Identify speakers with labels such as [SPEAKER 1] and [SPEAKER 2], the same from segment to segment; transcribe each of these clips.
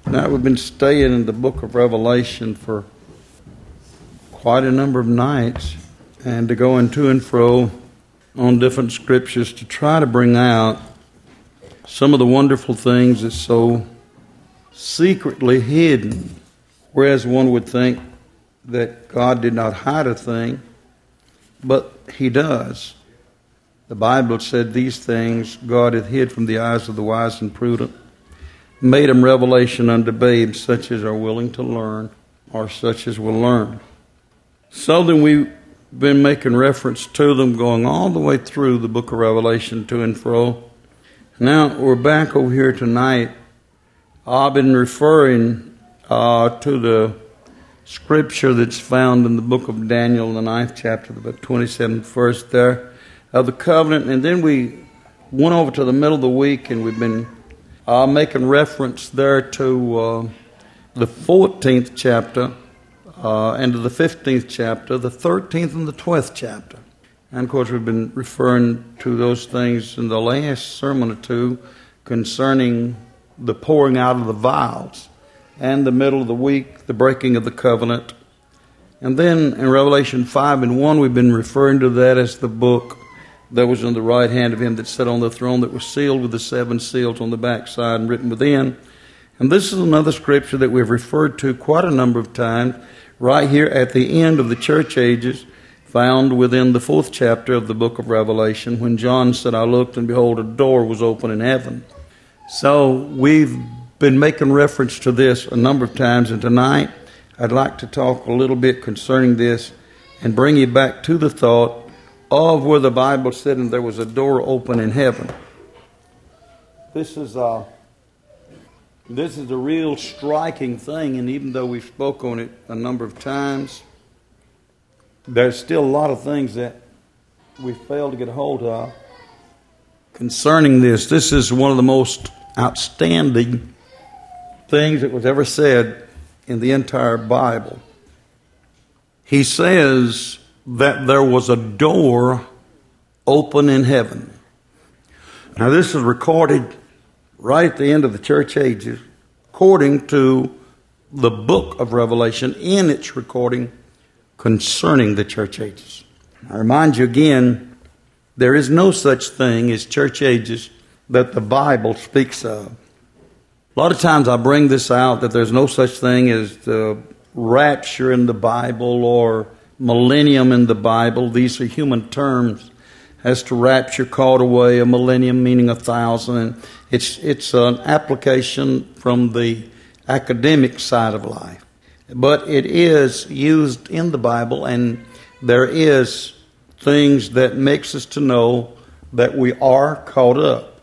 [SPEAKER 1] Now, we've been staying in the book of Revelation for quite a number of nights, and to going to and fro on different scriptures to try to bring out some of the wonderful things that's so secretly hidden. Whereas one would think that God did not hide a thing, but He does. The Bible said these things God hath hid from the eyes of the wise and prudent, made them revelation unto babes, such as are willing to learn, or such as will learn. So then we've been making reference to them going all the way through the book of Revelation to and fro. Now we're back over here tonight. I've been referring to the scripture that's found in the book of Daniel, the 9th chapter, the 27th verse there, of the covenant. And then we went over to the middle of the week, and we've been making reference there to the 14th chapter and to the 15th chapter, the 13th and the 12th chapter. And of course we've been referring to those things in the last sermon or two concerning the pouring out of the vials, and the middle of the week, the breaking of the covenant. And then in Revelation 5 and 1, we've been referring to that as the book that was in the right hand of him that sat on the throne, that was sealed with the 7 seals on the backside and written within. And this is another scripture that we've referred to quite a number of times, right here at the end of the church ages, found within the 4th chapter of the book of Revelation, when John said, I looked, and behold, a door was open in heaven. So we've been making reference to this a number of times, and tonight I'd like to talk a little bit concerning this and bring you back to the thought of where the Bible said and there was a door open in heaven. This is a real striking thing, and even though we've spoke on it a number of times, there's still a lot of things that we fail to get a hold of concerning this. This is one of the most outstanding things that was ever said in the entire Bible. He says that there was a door open in heaven. Now this is recorded right at the end of the church ages, according to the book of Revelation in its recording concerning the church ages. I remind you again, there is no such thing as church ages that the Bible speaks of. A lot of times I bring this out, that there's no such thing as the rapture in the Bible or millennium in the Bible. These are human terms as to rapture, called away, a millennium meaning 1,000. And it's an application from the academic side of life. But it is used in the Bible, and there is things that makes us to know that we are caught up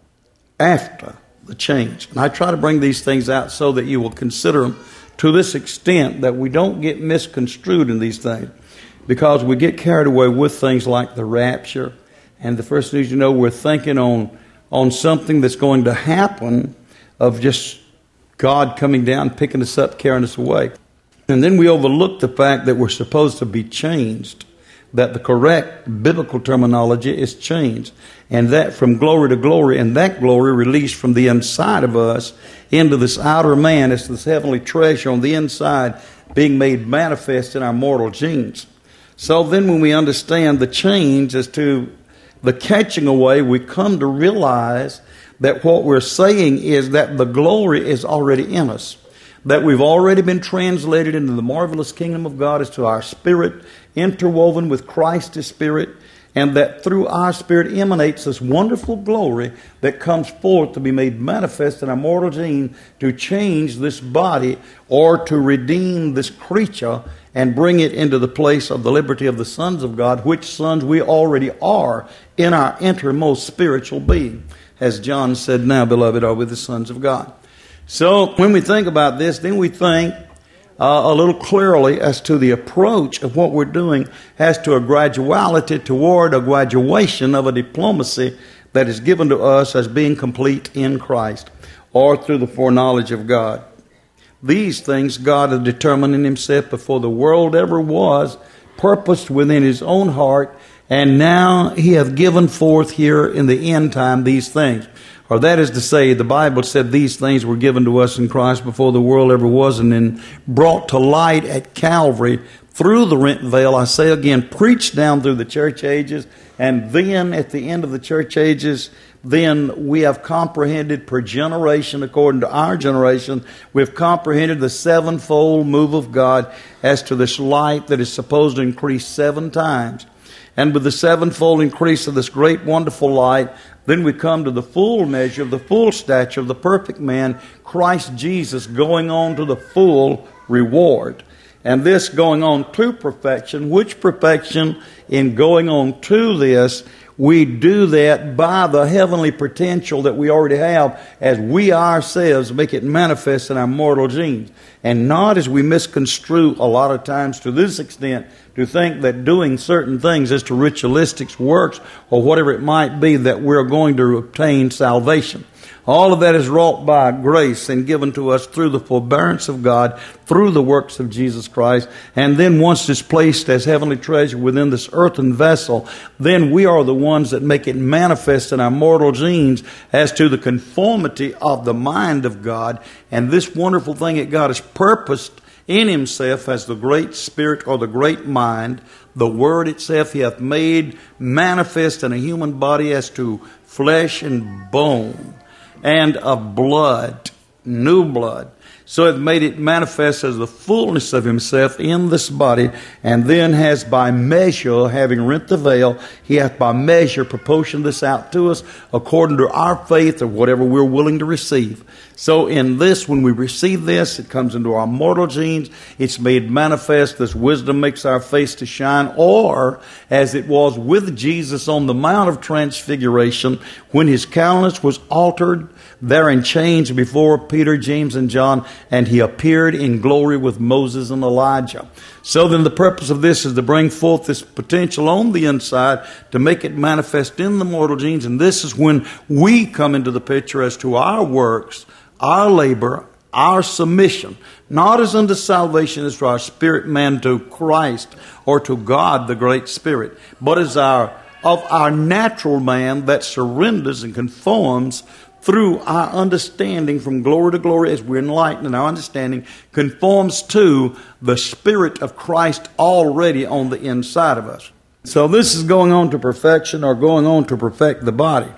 [SPEAKER 1] after the change. And I try to bring these things out so that you will consider them to this extent that we don't get misconstrued in these things, because we get carried away with things like the rapture, and the first news you know, we're thinking on something that's going to happen, of just God coming down, picking us up, carrying us away. And then we overlook the fact that we're supposed to be changed, that the correct biblical terminology is changed, and that from glory to glory, and that glory released from the inside of us into this outer man. It's this heavenly treasure on the inside being made manifest in our mortal genes. So then when we understand the change as to the catching away, we come to realize that what we're saying is that the glory is already in us, that we've already been translated into the marvelous kingdom of God as to our spirit, interwoven with Christ's spirit, and that through our spirit emanates this wonderful glory that comes forth to be made manifest in our mortal gene to change this body, or to redeem this creature and bring it into the place of the liberty of the sons of God, which sons we already are in our innermost spiritual being. As John said, now, beloved, are we the sons of God. So when we think about this, then we think a little clearly as to the approach of what we're doing as to a graduality toward a graduation of a diplomacy that is given to us as being complete in Christ, or through the foreknowledge of God. These things God had determined in himself before the world ever was, purposed within his own heart, and now he hath given forth here in the end time these things. Or that is to say, the Bible said these things were given to us in Christ before the world ever was, and then brought to light at Calvary through the rent veil, I say again, preached down through the church ages, and then at the end of the church ages, then we have comprehended per generation, according to our generation, we've comprehended the sevenfold move of God as to this light that is supposed to increase 7 times. And with the sevenfold increase of this great wonderful light, then we come to the full measure of the full stature of the perfect man, Christ Jesus, going on to the full reward. And this going on to perfection, which perfection in going on to this, we do that by the heavenly potential that we already have as we ourselves make it manifest in our mortal genes. And not as we misconstrue a lot of times to this extent to think that doing certain things as to ritualistic works or whatever it might be that we're going to obtain salvation. All of that is wrought by grace and given to us through the forbearance of God, through the works of Jesus Christ. And then once it's placed as heavenly treasure within this earthen vessel, then we are the ones that make it manifest in our mortal genes as to the conformity of the mind of God. And this wonderful thing that God has purposed in Himself as the great Spirit or the great mind, the Word itself He hath made manifest in a human body as to flesh and bone, and of blood, new blood. So it made it manifest as the fullness of Himself in this body, and then has by measure, having rent the veil, He hath by measure proportioned this out to us according to our faith or whatever we're willing to receive. So in this, when we receive this, it comes into our mortal genes. It's made manifest. This wisdom makes our face to shine. Or, as it was with Jesus on the Mount of Transfiguration, when His countenance was altered, therein changed before Peter, James, and John, and He appeared in glory with Moses and Elijah. So then the purpose of this is to bring forth this potential on the inside to make it manifest in the mortal genes. And this is when we come into the picture as to our works, our labor, our submission, not as unto salvation as to our spirit man to Christ or to God the great Spirit, but as of our natural man that surrenders and conforms through our understanding from glory to glory as we're enlightened in our understanding, conforms to the Spirit of Christ already on the inside of us. So this is going on to perfection, or going on to perfect the body.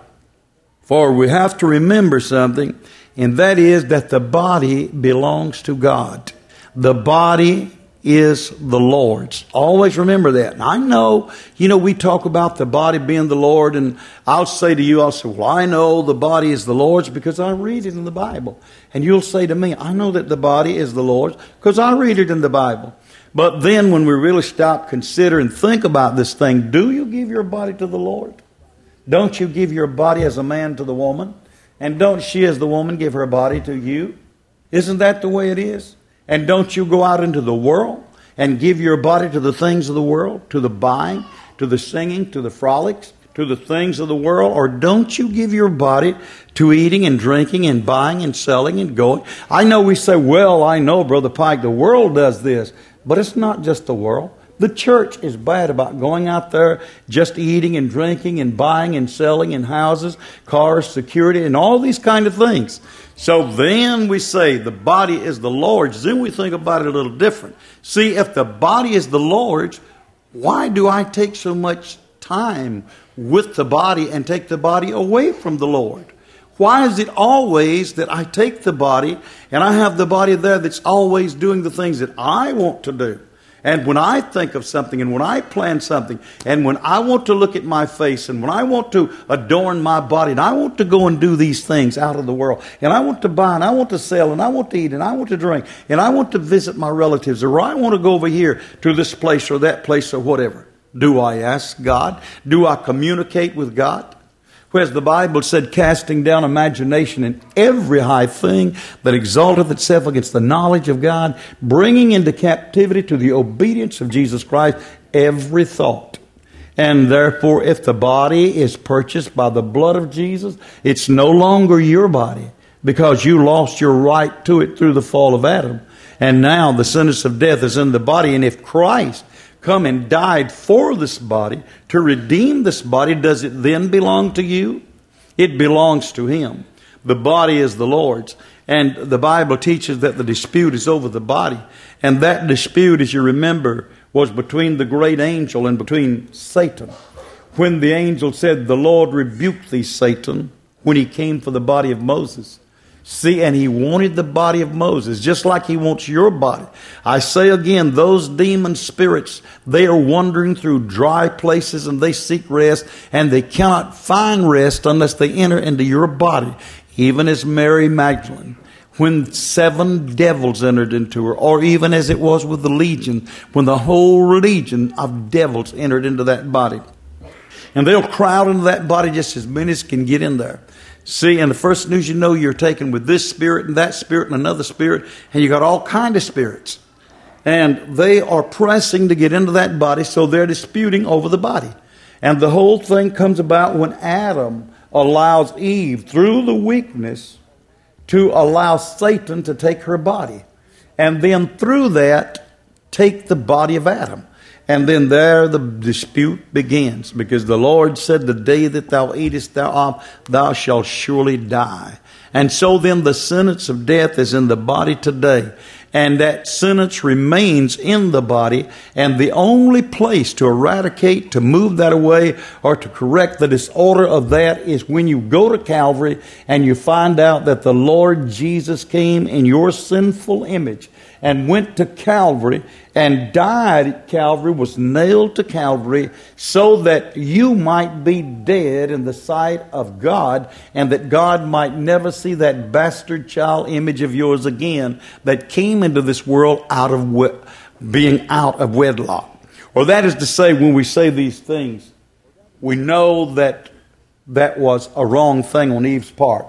[SPEAKER 1] For we have to remember something, and that is that the body belongs to God. The body is the Lord's. Always remember that. And I know, we talk about the body being the Lord, and I'll say, well, I know the body is the Lord's because I read it in the Bible. And you'll say to me, I know that the body is the Lord's because I read it in the Bible. But then when we really stop, consider, and think about this thing, do you give your body to the Lord? Don't you give your body as a man to the woman? And don't she as the woman give her body to you? Isn't that the way it is? And don't you go out into the world and give your body to the things of the world, to the buying, to the singing, to the frolics, to the things of the world? Or don't you give your body to eating and drinking and buying and selling and going? I know we say, well, I know, Brother Pike, the world does this. But it's not just the world. The church is bad about going out there just eating and drinking and buying and selling in houses, cars, security, and all these kind of things. So then we say the body is the Lord's. Then we think about it a little different. See, if the body is the Lord's, why do I take so much time with the body and take the body away from the Lord? Why is it always that I take the body and I have the body there that's always doing the things that I want to do? And when I think of something, and when I plan something, and when I want to look at my face, and when I want to adorn my body, and I want to go and do these things out of the world, and I want to buy, and I want to sell, and I want to eat, and I want to drink, and I want to visit my relatives, or I want to go over here to this place or that place or whatever. Do I ask God? Do I communicate with God? Whereas the Bible said, casting down imagination and every high thing that exalteth itself against the knowledge of God, bringing into captivity to the obedience of Jesus Christ every thought. And therefore, if the body is purchased by the blood of Jesus, it's no longer your body, because you lost your right to it through the fall of Adam. And now the sentence of death is in the body. And if Christ come and died for this body, to redeem this body, does it then belong to you? It belongs to Him. The body is the Lord's. And the Bible teaches that the dispute is over the body. And that dispute, as you remember, was between the great angel and between Satan. When the angel said, "The Lord rebuked thee, Satan," when he came for the body of Moses. See, and he wanted the body of Moses, just like he wants your body. I say again, those demon spirits, they are wandering through dry places and they seek rest, and they cannot find rest unless they enter into your body. Even as Mary Magdalene, when 7 devils entered into her, or even as it was with the legion, when the whole legion of devils entered into that body. And they'll crowd into that body just as many as can get in there. See, and the first news you know, you're taken with this spirit and that spirit and another spirit, and you got all kind of spirits. And they are pressing to get into that body, so they're disputing over the body. And the whole thing comes about when Adam allows Eve, through the weakness, to allow Satan to take her body. And then through that, take the body of Adam. And then there the dispute begins, because the Lord said, "The day that thou eatest thereof, thou shalt surely die." And so then the sentence of death is in the body today. And that sentence remains in the body. And the only place to eradicate, to move that away, or to correct the disorder of that is when you go to Calvary and you find out that the Lord Jesus came in your sinful image and went to Calvary and died at Calvary, was nailed to Calvary, so that you might be dead in the sight of God, and that God might never see that bastard child image of yours again that came into this world being out of wedlock. Or that is to say, when we say these things, we know that that was a wrong thing on Eve's part.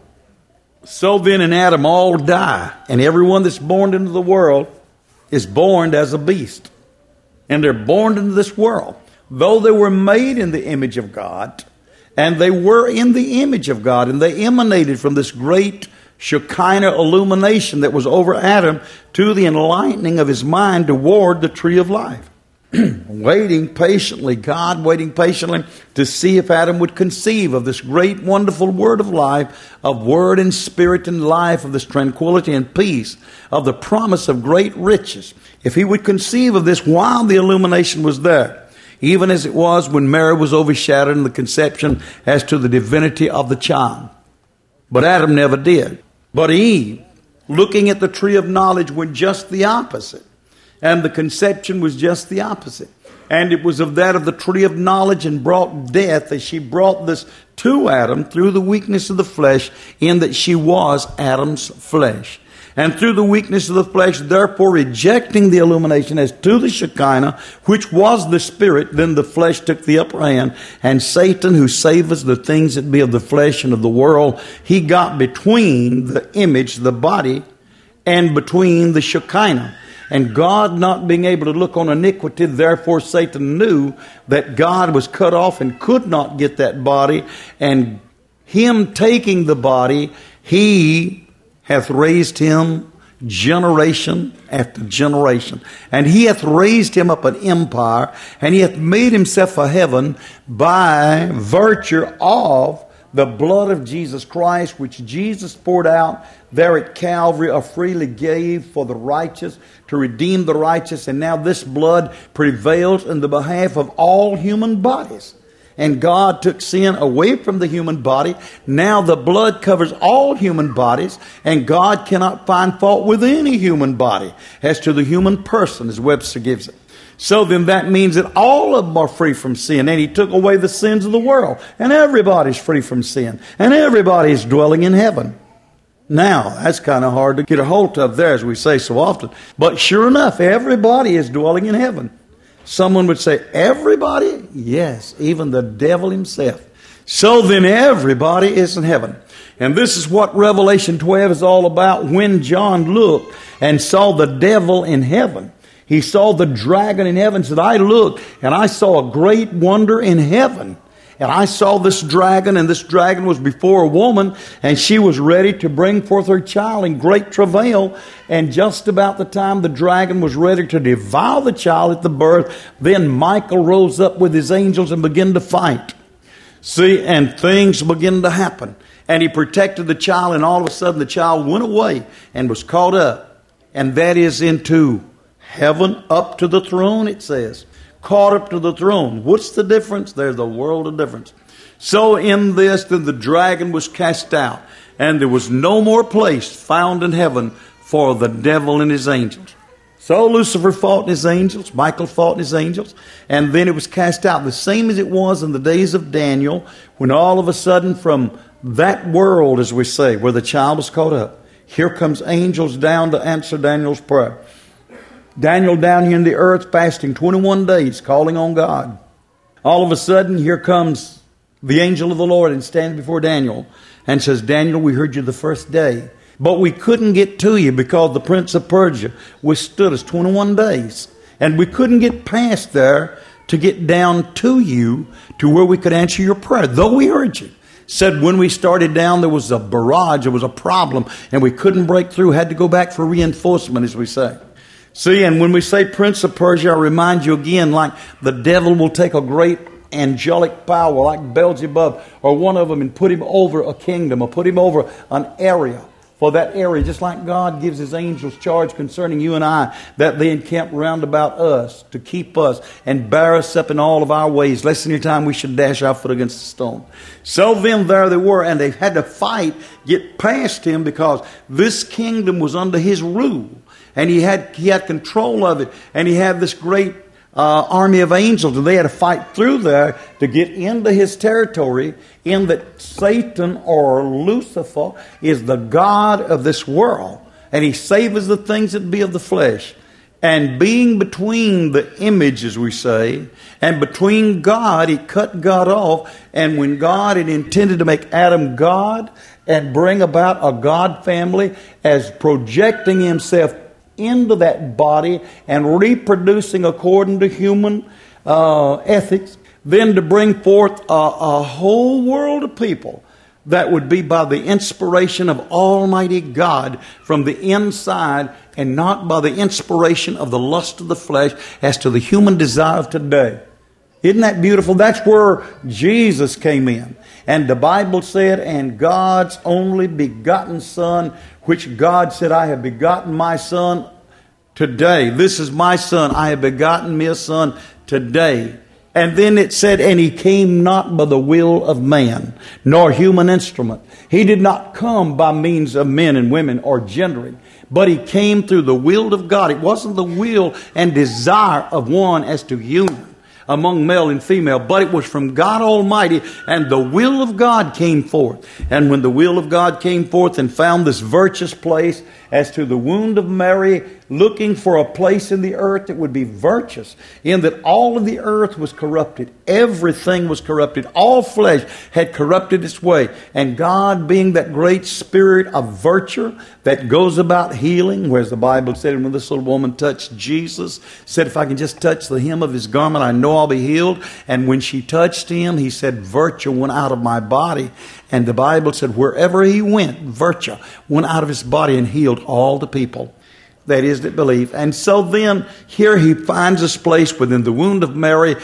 [SPEAKER 1] So then in Adam all die, and everyone that's born into the world is born as a beast. And they're born into this world. Though they were made in the image of God, and they were in the image of God, and they emanated from this great Shekinah illumination that was over Adam to the enlightening of his mind toward the tree of life. Waiting patiently, God waiting patiently to see if Adam would conceive of this great, wonderful word of life, of word and spirit and life, of this tranquility and peace, of the promise of great riches. If he would conceive of this while the illumination was there, even as it was when Mary was overshadowed in the conception as to the divinity of the child. But Adam never did. But Eve, looking at the tree of knowledge, went just the opposite. And the conception was just the opposite. And it was of that of the tree of knowledge, and brought death, as she brought this to Adam through the weakness of the flesh, in that she was Adam's flesh. And through the weakness of the flesh, therefore rejecting the illumination as to the Shekinah, which was the Spirit, then the flesh took the upper hand. And Satan, who saveth the things that be of the flesh and of the world, he got between the image, the body, and between the Shekinah. And God not being able to look on iniquity, therefore Satan knew that God was cut off and could not get that body. And him taking the body, he hath raised him generation after generation. And he hath raised him up an empire, and he hath made himself a heaven by virtue of the blood of Jesus Christ, which Jesus poured out there at Calvary, or freely gave for the righteous, to redeem the righteous. And now this blood prevails in the behalf of all human bodies. And God took sin away from the human body. Now the blood covers all human bodies, and God cannot find fault with any human body as to the human person, as Webster gives it. So then that means that all of them are free from sin, and he took away the sins of the world, and everybody's free from sin, and everybody's dwelling in heaven. Now, that's kind of hard to get a hold of there, as we say so often. But sure enough, everybody is dwelling in heaven. Someone would say, everybody? Yes, even the devil himself. So then everybody is in heaven. And this is what Revelation 12 is all about. When John looked and saw the devil in heaven, he saw the dragon in heaven, said, I looked and I saw a great wonder in heaven. And I saw this dragon, and this dragon was before a woman, and she was ready to bring forth her child in great travail. And just about the time the dragon was ready to devour the child at the birth, then Michael rose up with his angels and began to fight. See, and things began to happen. And he protected the child, and all of a sudden the child went away and was caught up. And that is into heaven, up to the throne, it says. Caught up to the throne. What's the difference? There's a world of difference. So in this, then the dragon was cast out, and there was no more place found in heaven for the devil and his angels. So Lucifer fought his angels, Michael fought his angels, and then it was cast out. The same as it was in the days of Daniel, when all of a sudden from that world, as we say, where the child was caught up, here comes angels down to answer Daniel's prayer. Daniel down here in the earth fasting 21 days, calling on God. All of a sudden, here comes the angel of the Lord and stands before Daniel and says, Daniel, we heard you the first day, but we couldn't get to you because the prince of Persia withstood us 21 days. And we couldn't get past there to get down to you to where we could answer your prayer, though we heard you. Said when we started down, there was a barrage, there was a problem, and we couldn't break through, had to go back for reinforcement, as we say. See, and when we say Prince of Persia, I remind you again, like the devil will take a great angelic power, like Beelzebub, or one of them, and put him over a kingdom, or put him over an area. For that area, just like God gives his angels charge concerning you and I, that they encamp round about us to keep us and bear us up in all of our ways. Less than any time we should dash our foot against a stone. So then there they were, and they had to fight, get past him, because this kingdom was under his rule. And he had control of it, and he had this great army of angels, and they had to fight through there to get into his territory, in that Satan, or Lucifer, is the god of this world, and he savors the things that be of the flesh. And being between the image, as we say, and between God, he cut God off. And when God had intended to make Adam God and bring about a God family as projecting himself into that body and reproducing according to human ethics, then to bring forth a whole world of people that would be by the inspiration of Almighty God from the inside, and not by the inspiration of the lust of the flesh as to the human desire of today. Isn't that beautiful? That's where Jesus came in. And the Bible said, and God's only begotten Son, which God said, I have begotten my Son today. This is my Son. I have begotten me a Son today. And then it said, and he came not by the will of man, nor human instrument. He did not come by means of men and women or gendering, but he came through the will of God. It wasn't the will and desire of one as to union among male and female, but it was from God Almighty, and the will of God came forth. And when the will of God came forth and found this virtuous place as to the wound of Mary, looking for a place in the earth that would be virtuous, in that all of the earth was corrupted. Everything was corrupted. All flesh had corrupted its way. And God, being that great spirit of virtue that goes about healing, whereas the Bible said, when this little woman touched Jesus, said, if I can just touch the hem of his garment, I know I'll be healed. And when she touched him, he said, virtue went out of my body. And the Bible said, wherever he went, virtue went out of his body and healed all the people, that is, that believe. And so then here he finds this place within the wound of Mary,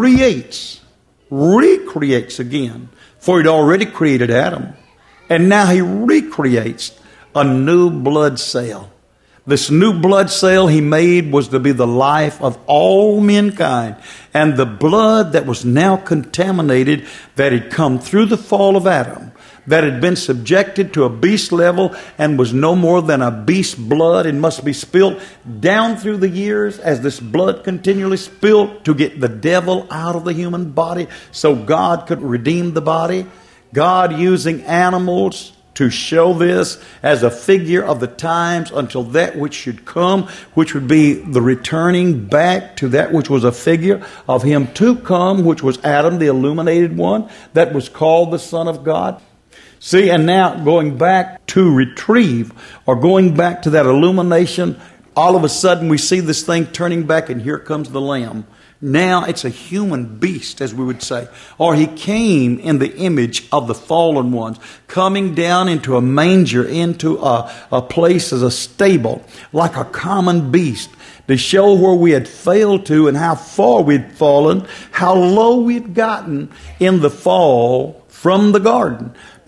[SPEAKER 1] recreates again, for he'd already created Adam. And now he recreates a new blood cell. This new blood cell he made was to be the life of all mankind. And the blood that was now contaminated, that had come through the fall of Adam, that had been subjected to a beast level and was no more than a beast blood and must be spilt down through the years as this blood continually spilt to get the devil out of the human body so God could redeem the body. God using animals to show this as a figure of the times until that which should come, which would be the returning back to that which was a figure of him to come, which was Adam, the illuminated one, that was called the Son of God. See, and now going back to retrieve, or going back to that illumination, all of a sudden we see this thing turning back, and here comes the Lamb. Now it's a human beast, as we would say. Or he came in the image of the fallen ones, coming down into a manger, into a place as a stable, like a common beast, to show where we had failed to and how far we'd fallen, how low we'd gotten in the fall from the garden.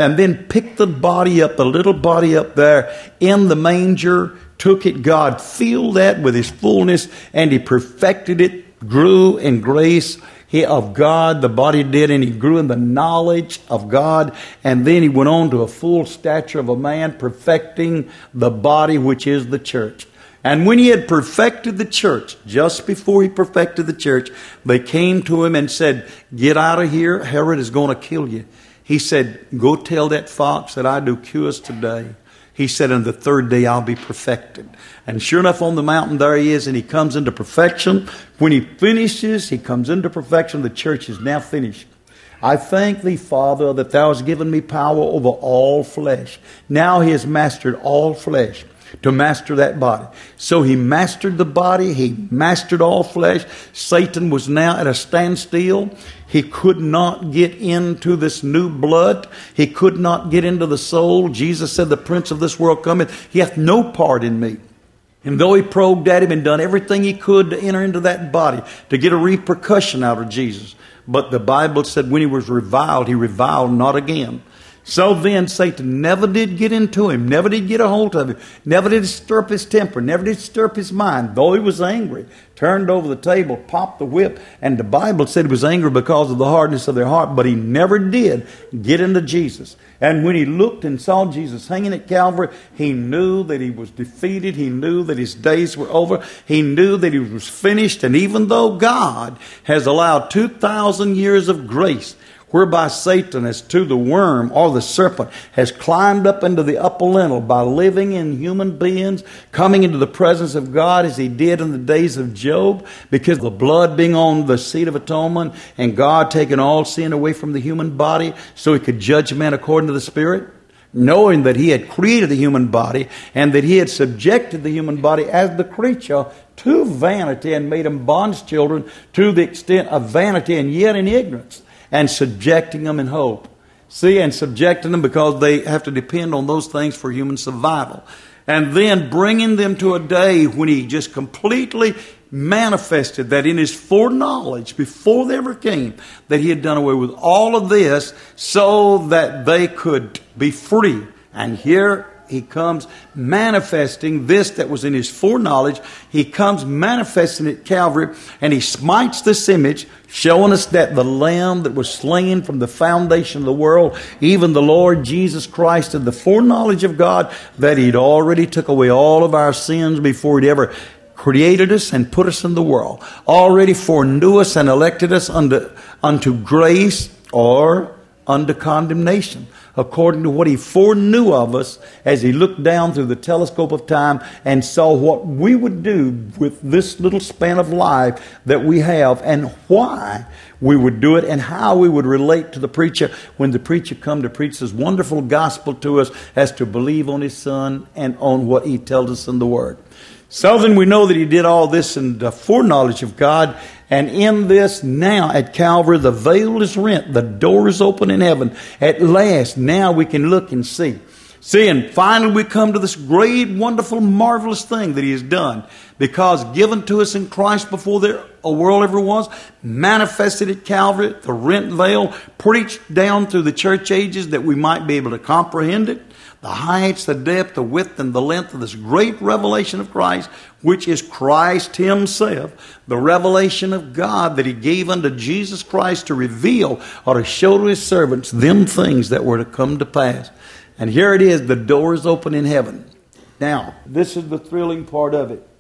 [SPEAKER 1] and then picked the body up, the little body up there in the manger, took it. God filled that with His fullness, and He perfected it, grew in grace of God, the body did, and He grew in the knowledge of God, and then He went on to a full stature of a man, perfecting the body, which is the church. And when He had perfected the church, just before He perfected the church, they came to Him and said, "Get out of here, Herod is going to kill you." He said, "Go tell that fox that I do cures today." He said, "On the third day I'll be perfected." And sure enough, on the mountain there He is, and He comes into perfection. When He finishes, He comes into perfection. The church is now finished. "I thank Thee, Father, that Thou hast given me power over all flesh." Now He has mastered all flesh, to master that body. So He mastered the body. He mastered all flesh. Satan was now at a standstill. He could not get into this new blood. He could not get into the soul. Jesus said, "The prince of this world cometh. He hath no part in me." And though he probed at him and done everything he could to enter into that body, to get a repercussion out of Jesus, but the Bible said when he was reviled, he reviled not again. So then Satan never did get into him, never did get a hold of him, never did stir up his temper, never did stir up his mind. Though he was angry, turned over the table, popped the whip, and the Bible said he was angry because of the hardness of their heart, but he never did get into Jesus. And when he looked and saw Jesus hanging at Calvary, he knew that he was defeated. He knew that his days were over. He knew that he was finished. And even though God has allowed 2,000 years of grace, whereby Satan, as to the worm or the serpent, has climbed up into the upper lintel by living in human beings, coming into the presence of God as he did in the days of Job, because of the blood being on the seat of atonement and God taking all sin away from the human body so He could judge man according to the Spirit, knowing that He had created the human body and that He had subjected the human body as the creature to vanity and made them bond's children to the extent of vanity and yet in ignorance, and subjecting them in hope. See, and subjecting them because they have to depend on those things for human survival. And then bringing them to a day when He just completely manifested that in His foreknowledge, before they ever came, that He had done away with all of this so that they could be free. And here He comes manifesting this that was in His foreknowledge. He comes manifesting at Calvary, and He smites this image, showing us that the Lamb that was slain from the foundation of the world, even the Lord Jesus Christ, and the foreknowledge of God, that He'd already took away all of our sins before He'd ever created us and put us in the world. Already foreknew us and elected us unto grace or unto condemnation, according to what He foreknew of us as He looked down through the telescope of time and saw what we would do with this little span of life that we have, and why we would do it, and how we would relate to the preacher when the preacher come to preach this wonderful gospel to us, as to believe on His Son and on what He tells us in the Word. So then we know that He did all this in the foreknowledge of God. And in this now at Calvary, the veil is rent. The door is open in heaven. At last, now we can look and see. See, and finally we come to this great, wonderful, marvelous thing that He has done. Because given to us in Christ before there a world ever was, manifested at Calvary, the rent veil, preached down through the church ages that we might be able to comprehend it. The heights, the depth, the width, and the length of this great revelation of Christ, which is Christ Himself, the revelation of God that He gave unto Jesus Christ to reveal or to show to His servants them things that were to come to pass. And here it is, the door is open in heaven. Now, this is the thrilling part of it.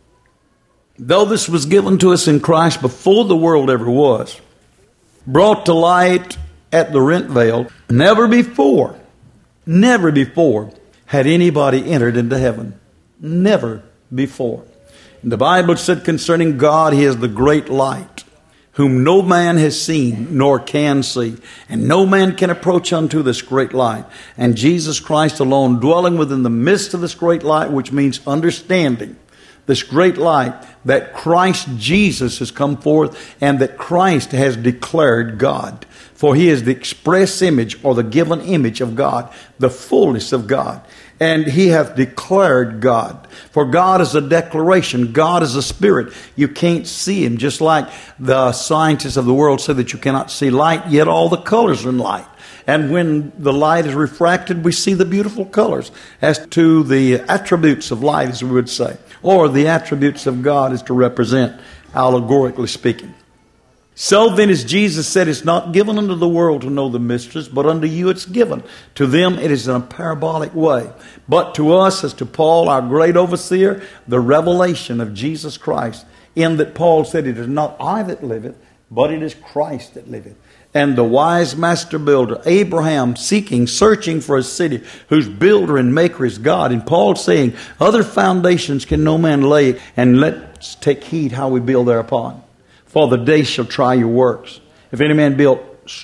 [SPEAKER 1] Though this was given to us in Christ before the world ever was, brought to light at the rent veil, never before had anybody entered into heaven. Never before. And the Bible said concerning God, He is the great light, whom no man has seen nor can see. And no man can approach unto this great light. And Jesus Christ alone dwelling within the midst of this great light, which means understanding this great light, that Christ Jesus has come forth and that Christ has declared God. For He is the express image or the given image of God, the fullness of God. And He hath declared God. For God is a declaration. God is a spirit. You can't see Him, just like the scientists of the world say that you cannot see light, yet all the colors are in light. And when the light is refracted, we see the beautiful colors as to the attributes of light, as we would say, or the attributes of God is to represent, allegorically speaking. So then, as Jesus said, it's not given unto the world to know the mysteries, but unto you it's given. To them it is in a parabolic way. But to us, as to Paul, our great overseer, the revelation of Jesus Christ, in that Paul said, it is not I that liveth, but it is Christ that liveth. And the wise master builder, Abraham, searching for a city whose builder and maker is God. And Paul saying, other foundations can no man lay, and let's take heed how we build thereupon. For the day shall try your works. If any man built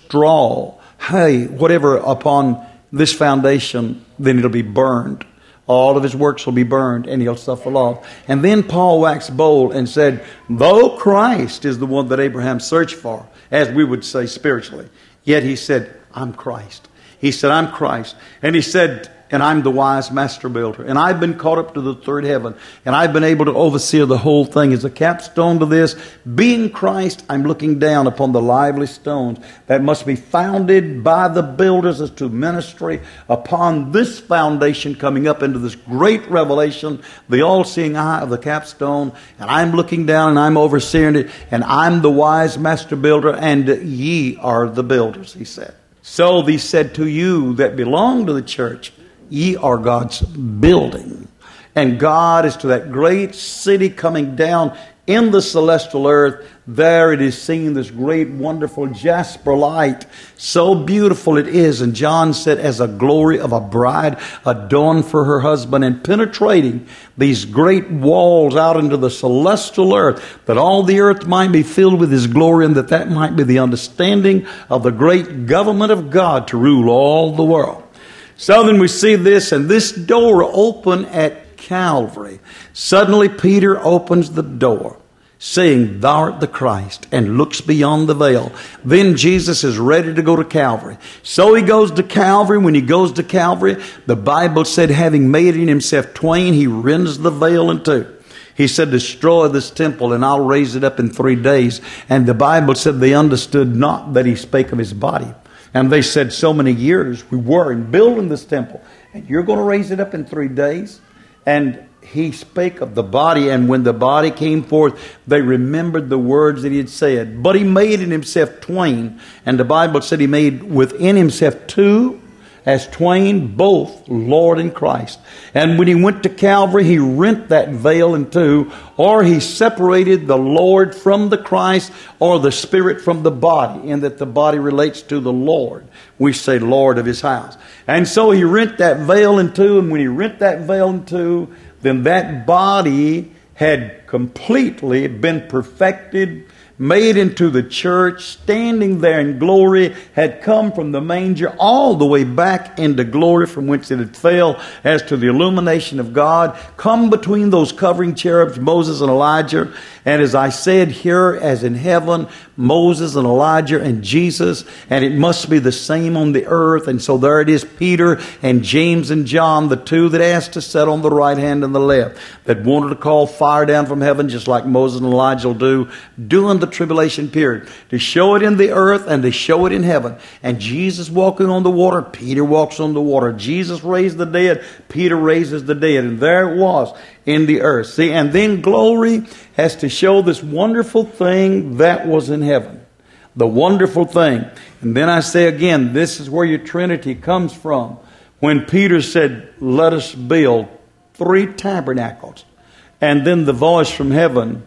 [SPEAKER 1] straw, hay, whatever upon this foundation, then it'll be burned. All of his works will be burned, and he'll suffer loss. And then Paul waxed bold and said, though Christ is the one that Abraham searched for, as we would say spiritually, yet he said, I'm Christ. He said, I'm Christ. And he said, and I'm the wise master builder. And I've been caught up to the third heaven. And I've been able to oversee the whole thing. As a capstone to this, being Christ, I'm looking down upon the lively stones that must be founded by the builders as to ministry upon this foundation coming up into this great revelation, the all-seeing eye of the capstone. And I'm looking down and I'm overseeing it. And I'm the wise master builder, and ye are the builders, he said. So he said to you that belong to the church, ye are God's building. And God is to that great city coming down in the celestial earth. There it is seeing this great, wonderful jasper light. So beautiful it is. And John said, as a glory of a bride adorned for her husband, and penetrating these great walls out into the celestial earth, that all the earth might be filled with his glory, and that might be the understanding of the great government of God to rule all the world. So then we see this, and this door open at Calvary. Suddenly Peter opens the door, saying, thou art the Christ, and looks beyond the veil. Then Jesus is ready to go to Calvary. So he goes to Calvary. When he goes to Calvary, the Bible said, having made in himself twain, he rends the veil in two. He said, destroy this temple, and I'll raise it up in 3 days. And the Bible said they understood not that he spake of his body. And they said, so many years we were in building this temple, and you're going to raise it up in 3 days? And he spake of the body, and when the body came forth, they remembered the words that he had said. But he made in himself twain, and the Bible said he made within himself two, as twain, both Lord and Christ. And when he went to Calvary, he rent that veil in two, or he separated the Lord from the Christ, or the Spirit from the body, in that the body relates to the Lord. We say Lord of his house. And so he rent that veil in two, and when he rent that veil in two, then that body had completely been perfected, made into the church, standing there in glory, had come from the manger all the way back into glory from whence it had fell, as to the illumination of God, come between those covering cherubs, Moses and Elijah. And as I said, here as in heaven, Moses and Elijah and Jesus, and it must be the same on the earth. And so there it is, Peter and James and John, the two that asked to sit on the right hand and the left, that wanted to call fire down from heaven, just like Moses and Elijah will do during the tribulation period, to show it in the earth and to show it in heaven. And Jesus walking on the water, Peter walks on the water. Jesus raised the dead, Peter raises the dead. And there it was in the earth. See, and then glory has to show this wonderful thing that was in heaven. The wonderful thing. And then I say again, this is where your Trinity comes from. When Peter said, let us build 3 tabernacles. And then the voice from heaven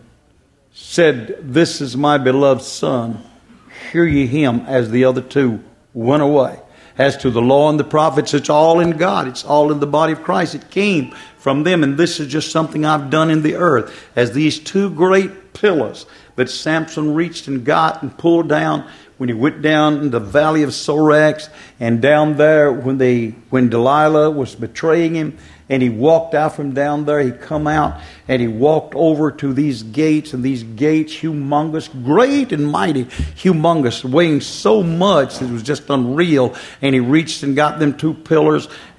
[SPEAKER 1] said, this is my beloved Son, hear ye him, as the other 2 went away. As to the law and the prophets, it's all in God. It's all in the body of Christ. It came from them, and this is just something I've done in the earth. As these 2 great pillars that Samson reached and got and pulled down when he went down in the valley of Sorax, and down there when Delilah was betraying him, and he walked out from down there, he come out and he walked over to these gates, and these gates, humongous, great and mighty, humongous, weighing so much that it was just unreal. And he reached and got them 2 pillars,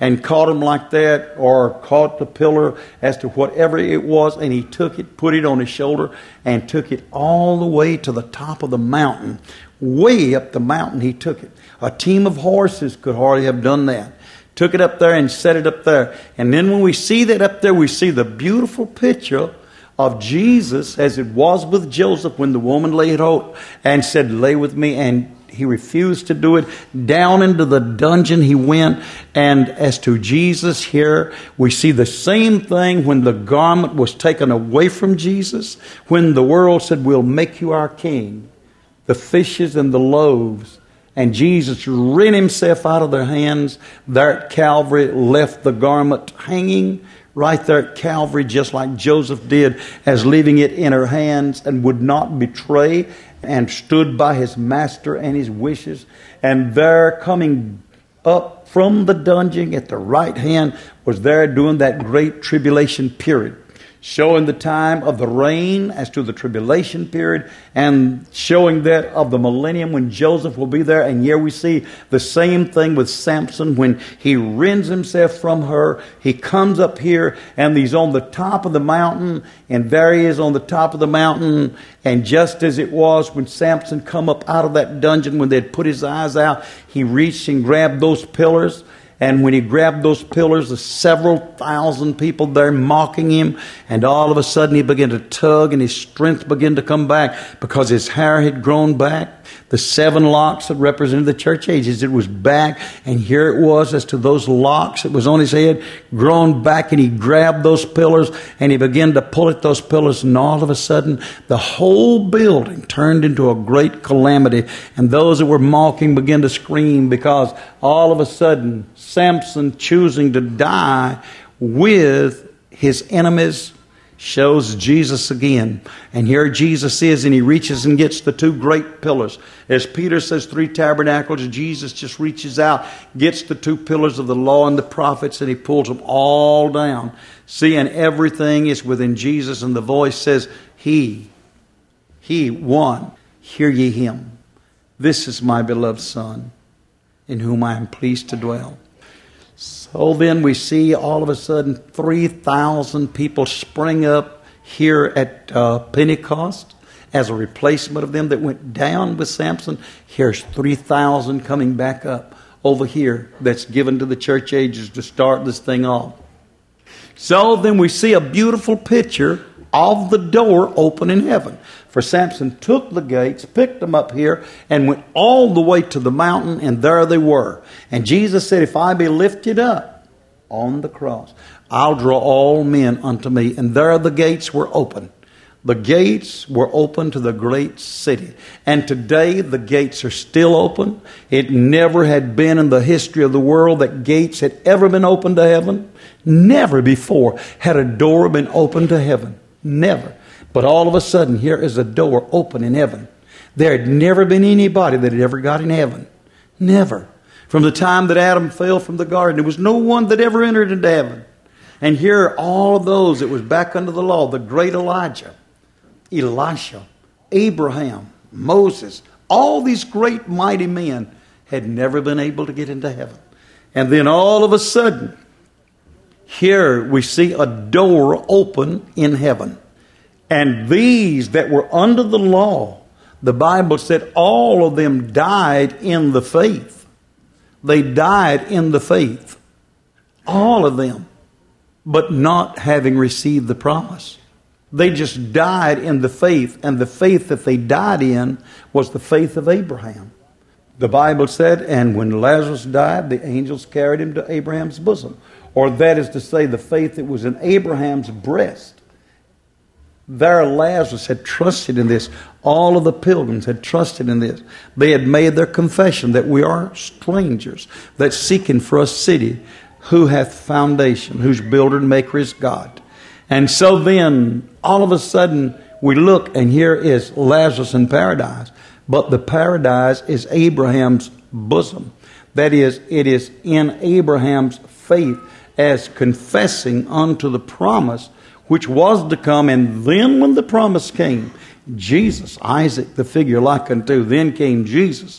[SPEAKER 1] and caught him like that, or caught the pillar as to whatever it was, and he took it, put it on his shoulder, and took it all the way to the top of the mountain. Way up the mountain he took it. A team of horses could hardly have done that. Took it up there and set it up there. And then when we see that up there, we see the beautiful picture of Jesus as it was with Joseph when the woman laid hold and said, lay with me, and he refused to do it. Down into the dungeon he went. And as to Jesus here, we see the same thing when the garment was taken away from Jesus, when the world said, we'll make you our king. The fishes and the loaves. And Jesus rent himself out of their hands there at Calvary, left the garment hanging right there at Calvary, just like Joseph did, as leaving it in her hands, and would not betray, and stood by his master and his wishes. And there, coming up from the dungeon at the right hand, was there during that great tribulation period, showing the time of the reign as to the tribulation period, and showing that of the millennium when Joseph will be there. And here we see the same thing with Samson when he rends himself from her. He comes up here and he's on the top of the mountain, and there he is on the top of the mountain. And just as it was when Samson come up out of that dungeon, when they'd put his eyes out, he reached and grabbed those pillars. And when he grabbed those pillars, there's several thousand people there mocking him. And all of a sudden he began to tug, and his strength began to come back because his hair had grown back. The 7 locks that represented the church ages, it was back. And here it was as to those locks that was on his head, grown back. And he grabbed those pillars and he began to pull at those pillars. And all of a sudden, the whole building turned into a great calamity. And those that were mocking began to scream, because all of a sudden, Samson choosing to die with his enemies shows Jesus again. And here Jesus is, and he reaches and gets the 2 great pillars. As Peter says, 3 tabernacles, Jesus just reaches out, gets the 2 pillars of the law and the prophets, and he pulls them all down. See, and everything is within Jesus, and the voice says, He won. Hear ye him. This is my beloved Son, in whom I am pleased to dwell. So then we see all of a sudden 3,000 people spring up here at Pentecost as a replacement of them that went down with Samson. Here's 3,000 coming back up over here that's given to the church ages to start this thing off. So then we see a beautiful picture of the door open in heaven. For Samson took the gates, picked them up here, and went all the way to the mountain, and there they were. And Jesus said, if I be lifted up on the cross, I'll draw all men unto me. And there the gates were open. The gates were open to the great city. And today the gates are still open. It never had been in the history of the world that gates had ever been opened to heaven. Never before had a door been opened to heaven. Never. But all of a sudden, here is a door open in heaven. There had never been anybody that had ever got in heaven. Never. From the time that Adam fell from the garden, there was no one that ever entered into heaven. And here are all of those that was back under the law. The great Elijah, Elisha, Abraham, Moses. All these great mighty men had never been able to get into heaven. And then all of a sudden, here we see a door open in heaven. And these that were under the law, the Bible said all of them died in the faith. They died in the faith. All of them. But not having received the promise. They just died in the faith. And the faith that they died in was the faith of Abraham. The Bible said, and when Lazarus died, the angels carried him to Abraham's bosom. Or that is to say, the faith that was in Abraham's breast. There Lazarus had trusted in this. All of the pilgrims had trusted in this. They had made their confession that we are strangers, that seeking for a city who hath foundation, whose builder and maker is God. And so then, all of a sudden, we look, and here is Lazarus in paradise. But the paradise is Abraham's bosom. That is, it is in Abraham's faith as confessing unto the promise which was to come. And then when the promise came, Jesus, Isaac, the figure like unto, then came Jesus.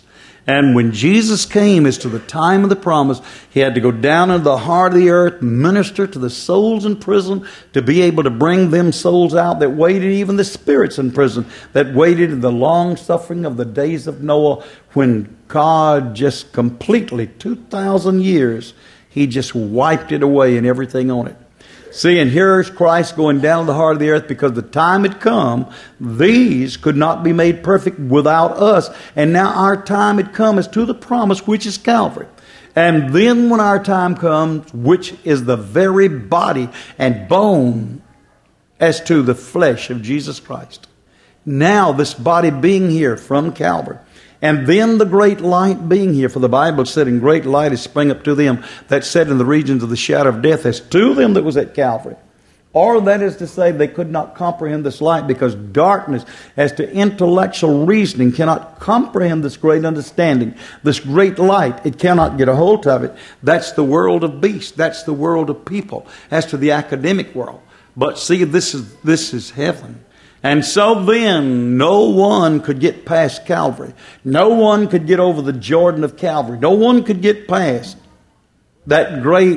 [SPEAKER 1] And when Jesus came as to the time of the promise, He had to go down into the heart of the earth, minister to the souls in prison, to be able to bring them souls out that waited, even the spirits in prison, that waited in the long suffering of the days of Noah, when God just completely, 2,000 years, He just wiped it away and everything on it. See, and here's Christ going down to the heart of the earth, because the time had come. These could not be made perfect without us. And now our time had come as to the promise, which is Calvary. And then when our time comes, which is the very body and bone as to the flesh of Jesus Christ. Now this body being here from Calvary, and then the great light being here, for the Bible said, "In great light is sprung up to them that sat in the regions of the shadow of death," as to them that was at Calvary. Or that is to say, they could not comprehend this light, because darkness, as to intellectual reasoning, cannot comprehend this great understanding, this great light. It cannot get a hold of it. That's the world of beasts. That's the world of people, as to the academic world. But see, this is heaven. And so then, no one could get past Calvary. No one could get over the Jordan of Calvary. No one could get past that great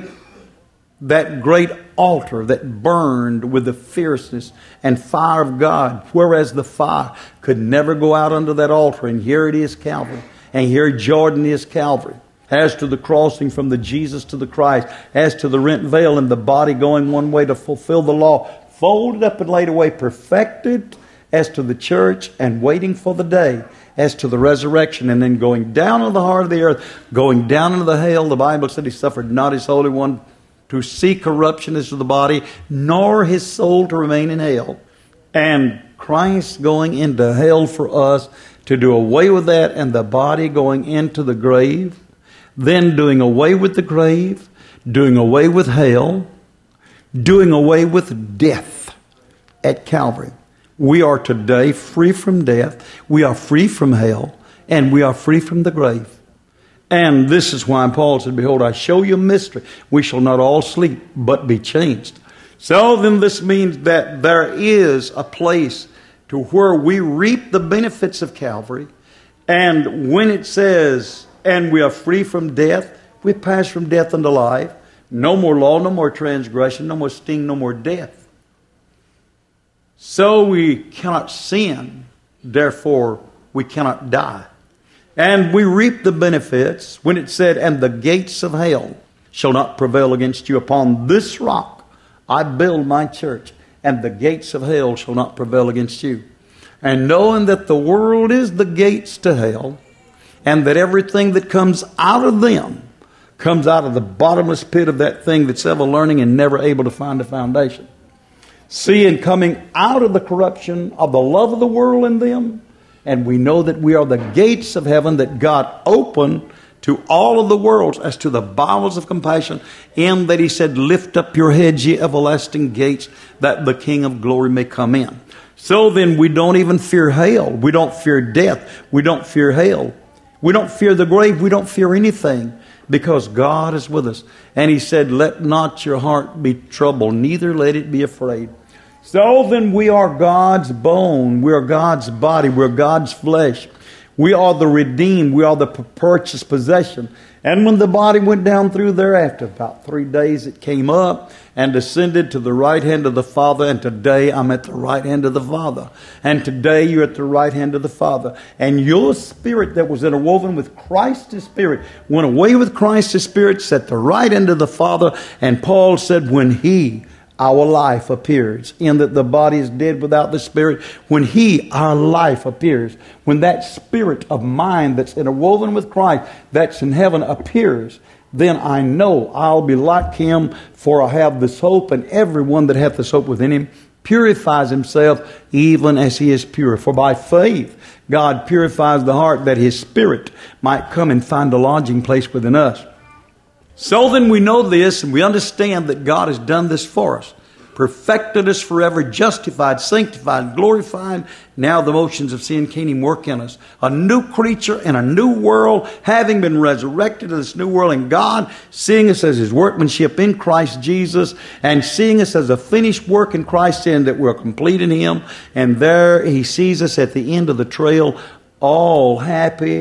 [SPEAKER 1] altar that burned with the fierceness and fire of God, whereas the fire could never go out under that altar. And here it is, Calvary. And here Jordan is Calvary. As to the crossing from the Jesus to the Christ, as to the rent veil and the body going one way to fulfill the law, folded up and laid away, perfected, as to the church, and waiting for the day, as to the resurrection, and then going down into the heart of the earth, going down into the hell. The Bible said He suffered not His Holy One to see corruption as to the body, nor His soul to remain in hell. And Christ going into hell for us to do away with that, and the body going into the grave, then doing away with the grave, doing away with hell, doing away with death at Calvary. We are today free from death. We are free from hell. And we are free from the grave. And this is why Paul said, "Behold, I show you a mystery. We shall not all sleep, but be changed." So then this means that there is a place to where we reap the benefits of Calvary. And when it says, "And we are free from death," we pass from death unto life. No more law, no more transgression, no more sting, no more death. So we cannot sin, therefore we cannot die. And we reap the benefits when it said, "And the gates of hell shall not prevail against you. Upon this rock I build my church, and the gates of hell shall not prevail against you." And knowing that the world is the gates to hell, and that everything that comes out of them comes out of the bottomless pit of that thing that's ever learning and never able to find a foundation. See, in coming out of the corruption of the love of the world in them, and we know that we are the gates of heaven that God opened to all of the worlds as to the bowels of compassion, in that He said, "Lift up your heads, ye everlasting gates, that the King of glory may come in." So then we don't even fear hell. We don't fear death. We don't fear hell. We don't fear the grave. We don't fear anything, because God is with us. And He said, "Let not your heart be troubled, neither let it be afraid." So then we are God's bone. We are God's body. We are God's flesh. We are the redeemed. We are the purchased possession. And when the body went down through thereafter, about 3 days it came up and descended to the right hand of the Father. And today I'm at the right hand of the Father. And today you're at the right hand of the Father. And your spirit that was interwoven with Christ's spirit went away with Christ's spirit, set at the right hand of the Father. And Paul said, when He, our life, appears, in that the body is dead without the spirit, when He, our life, appears, when that spirit of mine that's interwoven with Christ, that's in heaven, appears, then I know I'll be like Him, for I have this hope, and everyone that hath this hope within him purifies himself even as he is pure. For by faith God purifies the heart, that His Spirit might come and find a lodging place within us. So then we know this, and we understand that God has done this for us. Perfected us forever, justified, sanctified, glorified. Now the motions of sin can't even work in us. A new creature in a new world, having been resurrected to this new world in God, seeing us as His workmanship in Christ Jesus, and seeing us as a finished work in Christ, in that we're complete in Him. And there He sees us at the end of the trail, all happy,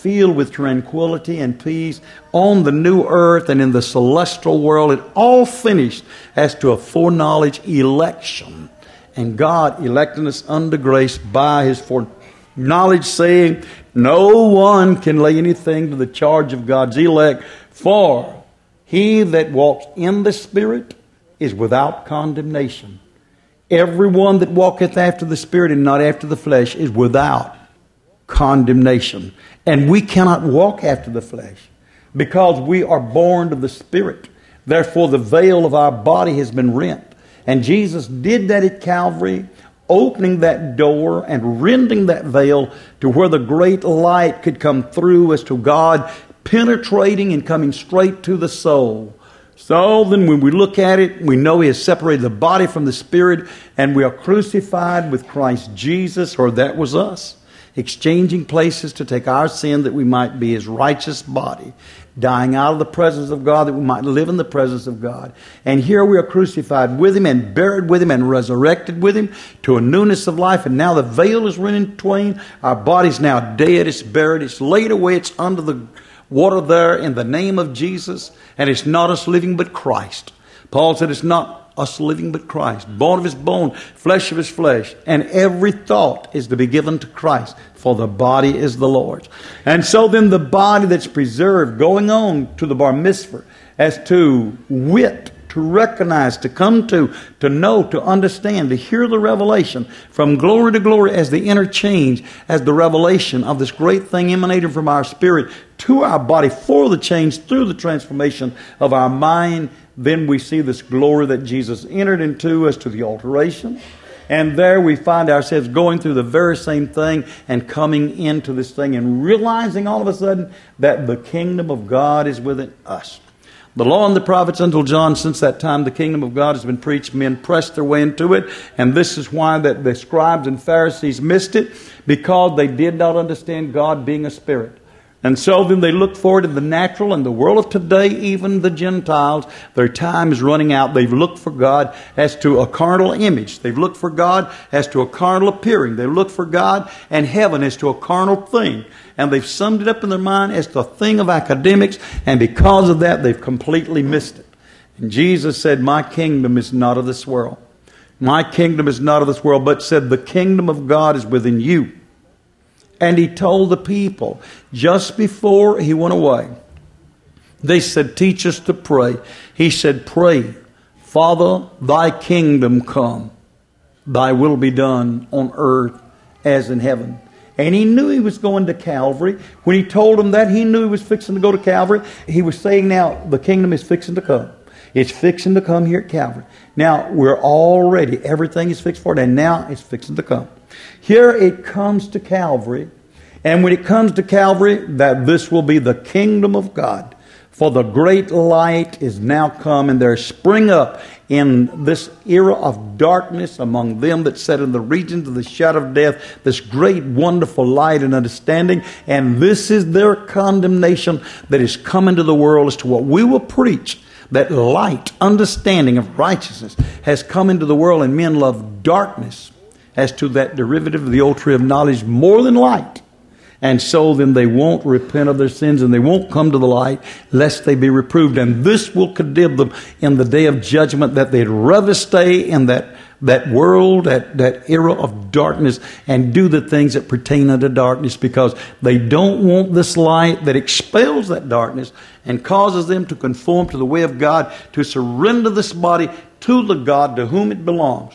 [SPEAKER 1] filled with tranquility and peace on the new earth and in the celestial world. It all finished as to a foreknowledge election. And God electing us unto grace by His foreknowledge, saying, no one can lay anything to the charge of God's elect, for he that walks in the Spirit is without condemnation. Everyone that walketh after the Spirit and not after the flesh is without condemnation. And we cannot walk after the flesh because we are born of the Spirit. Therefore the veil of our body has been rent. And Jesus did that at Calvary, opening that door and rending that veil to where the great light could come through as to God penetrating and coming straight to the soul. So then when we look at it, we know He has separated the body from the Spirit, and we are crucified with Christ Jesus, or that was us, exchanging places to take our sin that we might be His righteous body, dying out of the presence of God that we might live in the presence of God. And here we are crucified with Him and buried with Him and resurrected with Him to a newness of life. And now the veil is rent in twain. Our body's now dead. It's buried. It's laid away. It's under the water there in the name of Jesus. And it's not us living but Christ. Paul said it's not us living but Christ. Bone of His bone, flesh of His flesh. And every thought is to be given to Christ, for the body is the Lord's. And so then the body that's preserved, going on to the bar mitzvah, as to wit, to recognize, to come to know, to understand, to hear the revelation from glory to glory as the interchange, as the revelation of this great thing emanating from our spirit to our body for the change through the transformation of our mind. Then we see this glory that Jesus entered into as to the alteration. And there we find ourselves going through the very same thing and coming into this thing and realizing all of a sudden that the kingdom of God is within us. The law and the prophets until John, since that time the kingdom of God has been preached. Men pressed their way into it. And this is why that the scribes and Pharisees missed it, because they did not understand God being a spirit. And so then they look forward in the natural and the world of today, even the Gentiles, their time is running out. They've looked for God as to a carnal image. They've looked for God as to a carnal appearing. They look for God and heaven as to a carnal thing. And they've summed it up in their mind as to a thing of academics. And because of that, they've completely missed it. And Jesus said, my kingdom is not of this world. My kingdom is not of this world, but said the kingdom of God is within you. And He told the people just before He went away, they said, teach us to pray. He said, pray, Father, thy kingdom come, thy will be done on earth as in heaven. And He knew He was going to Calvary. When He told them that, He knew He was fixing to go to Calvary. He was saying now, the kingdom is fixing to come. It's fixing to come here at Calvary. Now, we're all ready. Everything is fixed for it, and now it's fixing to come. Here it comes to Calvary, and when it comes to Calvary, that this will be the kingdom of God. For the great light is now come, and there spring up in this era of darkness among them that sat in the regions of the shadow of death, this great wonderful light and understanding. And this is their condemnation that is come into the world as to what we will preach. That light, understanding of righteousness has come into the world, and men love darkness as to that derivative of the old tree of knowledge more than light. And so then they won't repent of their sins, and they won't come to the light lest they be reproved. And this will condemn them in the day of judgment, that they'd rather stay in that world, that era of darkness, and do the things that pertain unto darkness, because they don't want this light that expels that darkness and causes them to conform to the way of God, to surrender this body to the God to whom it belongs.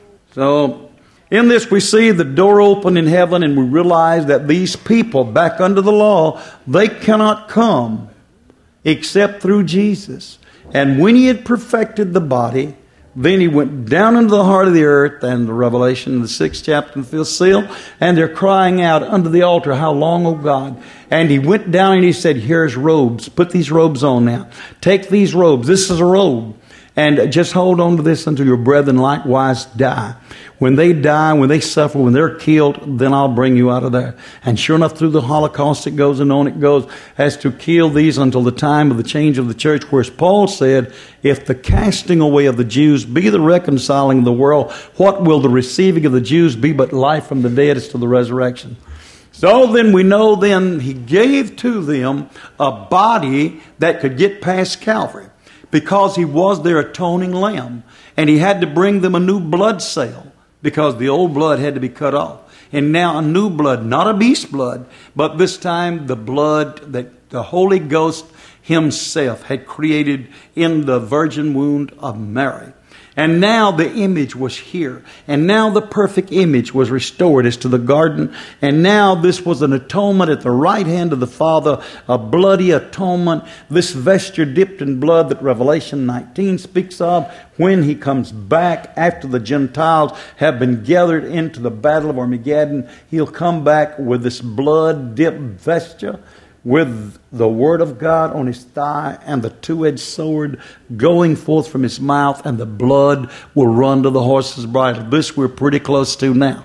[SPEAKER 1] So in this we see the door open in heaven, and we realize that these people back under the law, they cannot come except through Jesus. And when He had perfected the body, then He went down into the heart of the earth, and the Revelation in the 6th chapter and 5th seal, and they're crying out under the altar, how long, O God? And He went down and He said, here's robes. Put these robes on now. Take these robes. This is a robe. And just hold on to this until your brethren likewise die. When they die, when they suffer, when they're killed, then I'll bring you out of there. And sure enough, through the Holocaust it goes, and on it goes, as to kill these until the time of the change of the church. Whereas Paul said, if the casting away of the Jews be the reconciling of the world, what will the receiving of the Jews be but life from the dead as to the resurrection? So then we know then he gave to them a body that could get past Calvary because he was their atoning lamb. And he had to bring them a new blood cell because the old blood had to be cut off. And now a new blood, not a beast blood, but this time the blood that the Holy Ghost himself had created in the virgin womb of Mary. And now the image was here. And now the perfect image was restored as to the garden. And now this was an atonement at the right hand of the Father, a bloody atonement. This vesture dipped in blood that Revelation 19 speaks of when he comes back after the Gentiles have been gathered into the battle of Armageddon. He'll come back with this blood-dipped vesture, with the Word of God on his thigh and the two-edged sword going forth from his mouth, and the blood will run to the horse's bridle. This we're pretty close to now.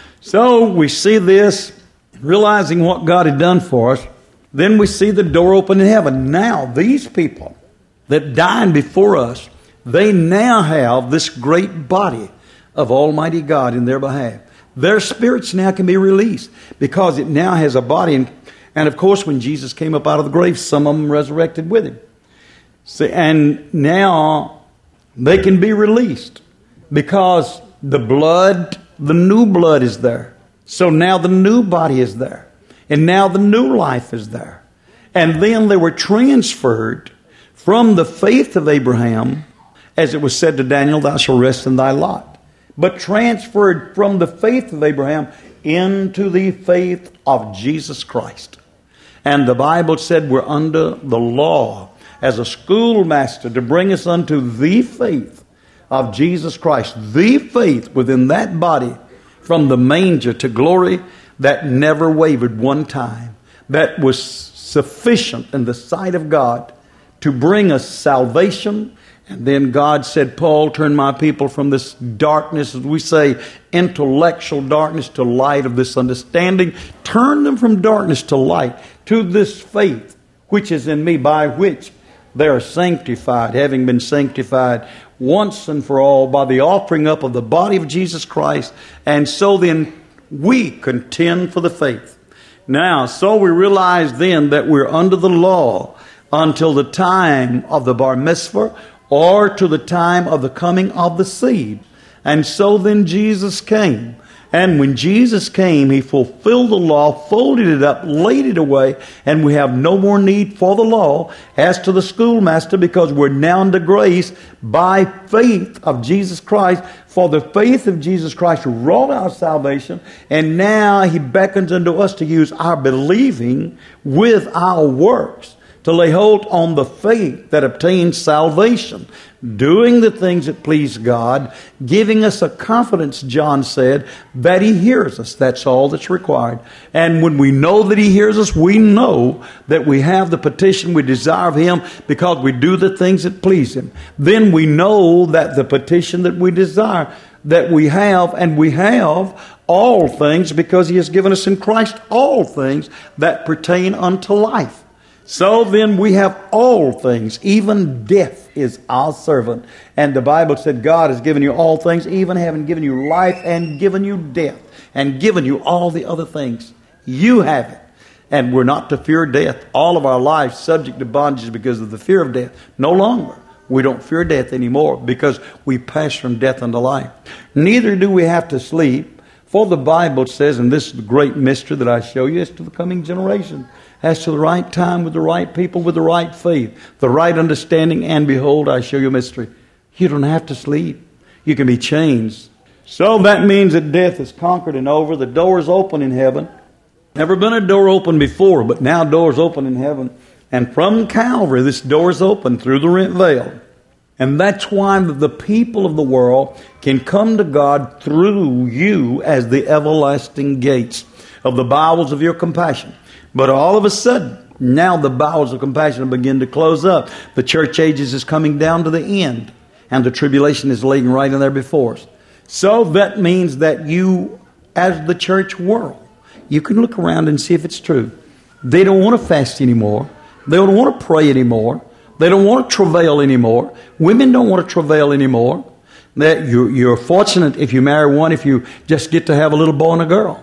[SPEAKER 1] So we see this, realizing what God had done for us. Then we see the door open in heaven. Now these people that died before us, they now have this great body of Almighty God in their behalf. Their spirits now can be released because it now has a body. And of course, when Jesus came up out of the grave, some of them resurrected with him. See, and now they can be released because the blood, the new blood is there. So now the new body is there. And now the new life is there. And then they were transferred from the faith of Abraham, as it was said to Daniel, thou shalt rest in thy lot. But transferred from the faith of Abraham into the faith of Jesus Christ. And the Bible said we're under the law as a schoolmaster to bring us unto the faith of Jesus Christ. The faith within that body from the manger to glory that never wavered one time. That was sufficient in the sight of God to bring us salvation. And then God said, Paul, turn my people from this darkness, as we say, intellectual darkness to light of this understanding. Turn them from darkness to light, to this faith which is in me, by which they are sanctified, having been sanctified once and for all by the offering up of the body of Jesus Christ. And so then we contend for the faith. Now, so we realize then that we're under the law until the time of the bar mitzvah, or to the time of the coming of the seed. And so then Jesus came. And when Jesus came, he fulfilled the law, folded it up, laid it away, and we have no more need for the law as to the schoolmaster, because we're now under grace by faith of Jesus Christ. For the faith of Jesus Christ wrought our salvation, and now he beckons unto us to use our believing with our works, to lay hold on the faith that obtains salvation, doing the things that please God, giving us a confidence, John said, that he hears us. That's all that's required. And when we know that he hears us, we know that we have the petition we desire of him because we do the things that please him. Then we know that the petition that we desire, that we have, and we have all things because he has given us in Christ all things that pertain unto life. So then we have all things, even death is our servant. And the Bible said God has given you all things, even having given you life and given you death and given you all the other things. You have it. And we're not to fear death. All of our lives subject to bondage because of the fear of death. No longer. We don't fear death anymore because we pass from death unto life. Neither do we have to sleep. For the Bible says, and this is the great mystery that I show you, as to the coming generation, as to the right time with the right people, with the right faith, the right understanding, and behold, I show you a mystery. You don't have to sleep. You can be changed. So that means that death is conquered and over. The door is open in heaven. Never been a door open before, but now doors open in heaven. And from Calvary, this door is open through the rent veil. And that's why the people of the world can come to God through you as the everlasting gates of the bowels of your compassion. But all of a sudden, now the bowels of compassion begin to close up. The church ages is coming down to the end, and the tribulation is laying right in there before us. So that means that you, as the church world, you can look around and see if it's true. They don't want to fast anymore. They don't want to pray anymore. They don't want to travail anymore. Women don't want to travail anymore. That you're fortunate if you marry one, if you just get to have a little boy and a girl.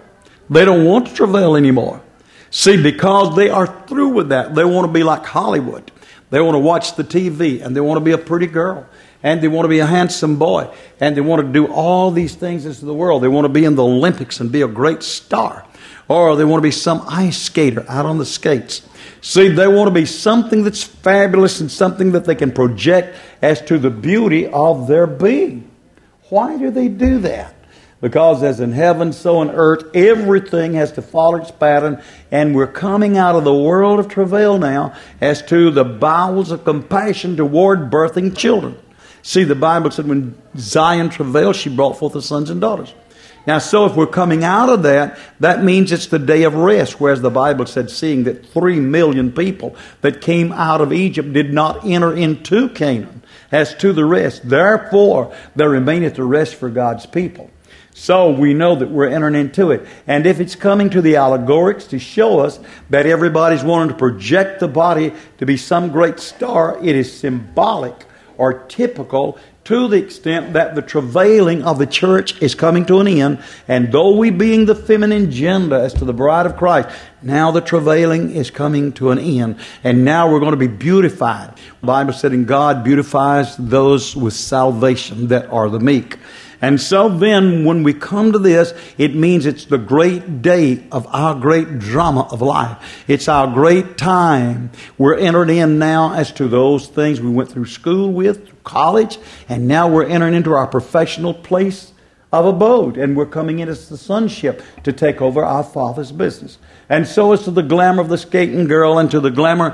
[SPEAKER 1] They don't want to travail anymore. See, because they are through with that. They want to be like Hollywood. They want to watch the TV, and they want to be a pretty girl, and they want to be a handsome boy, and they want to do all these things into the world. They want to be in the Olympics and be a great star. Or they want to be some ice skater out on the skates. See, they want to be something that's fabulous and something that they can project as to the beauty of their being. Why do they do that? Because as in heaven, so on earth, everything has to follow its pattern, and we're coming out of the world of travail now as to the bowels of compassion toward birthing children. See, the Bible said when Zion travailed, she brought forth the sons and daughters. Now, so if we're coming out of that, that means it's the day of rest, whereas the Bible said, seeing that 3 million people that came out of Egypt did not enter into Canaan as to the rest. Therefore, there remaineth the rest for God's people. So we know that we're entering into it. And if it's coming to the allegorics to show us that everybody's wanting to project the body to be some great star, it is symbolic or typical to the extent that the travailing of the church is coming to an end. And though we being the feminine gender as to the bride of Christ, now the travailing is coming to an end. And now we're going to be beautified. The Bible said, and God beautifies those with salvation that are the meek. And so then when we come to this, it means it's the great day of our great drama of life. It's our great time. We're entered in now as to those things we went through school with, college, and now we're entering into our professional place of abode. And we're coming in as the sonship to take over our Father's business. And so as to the glamour of the skating girl and to the glamour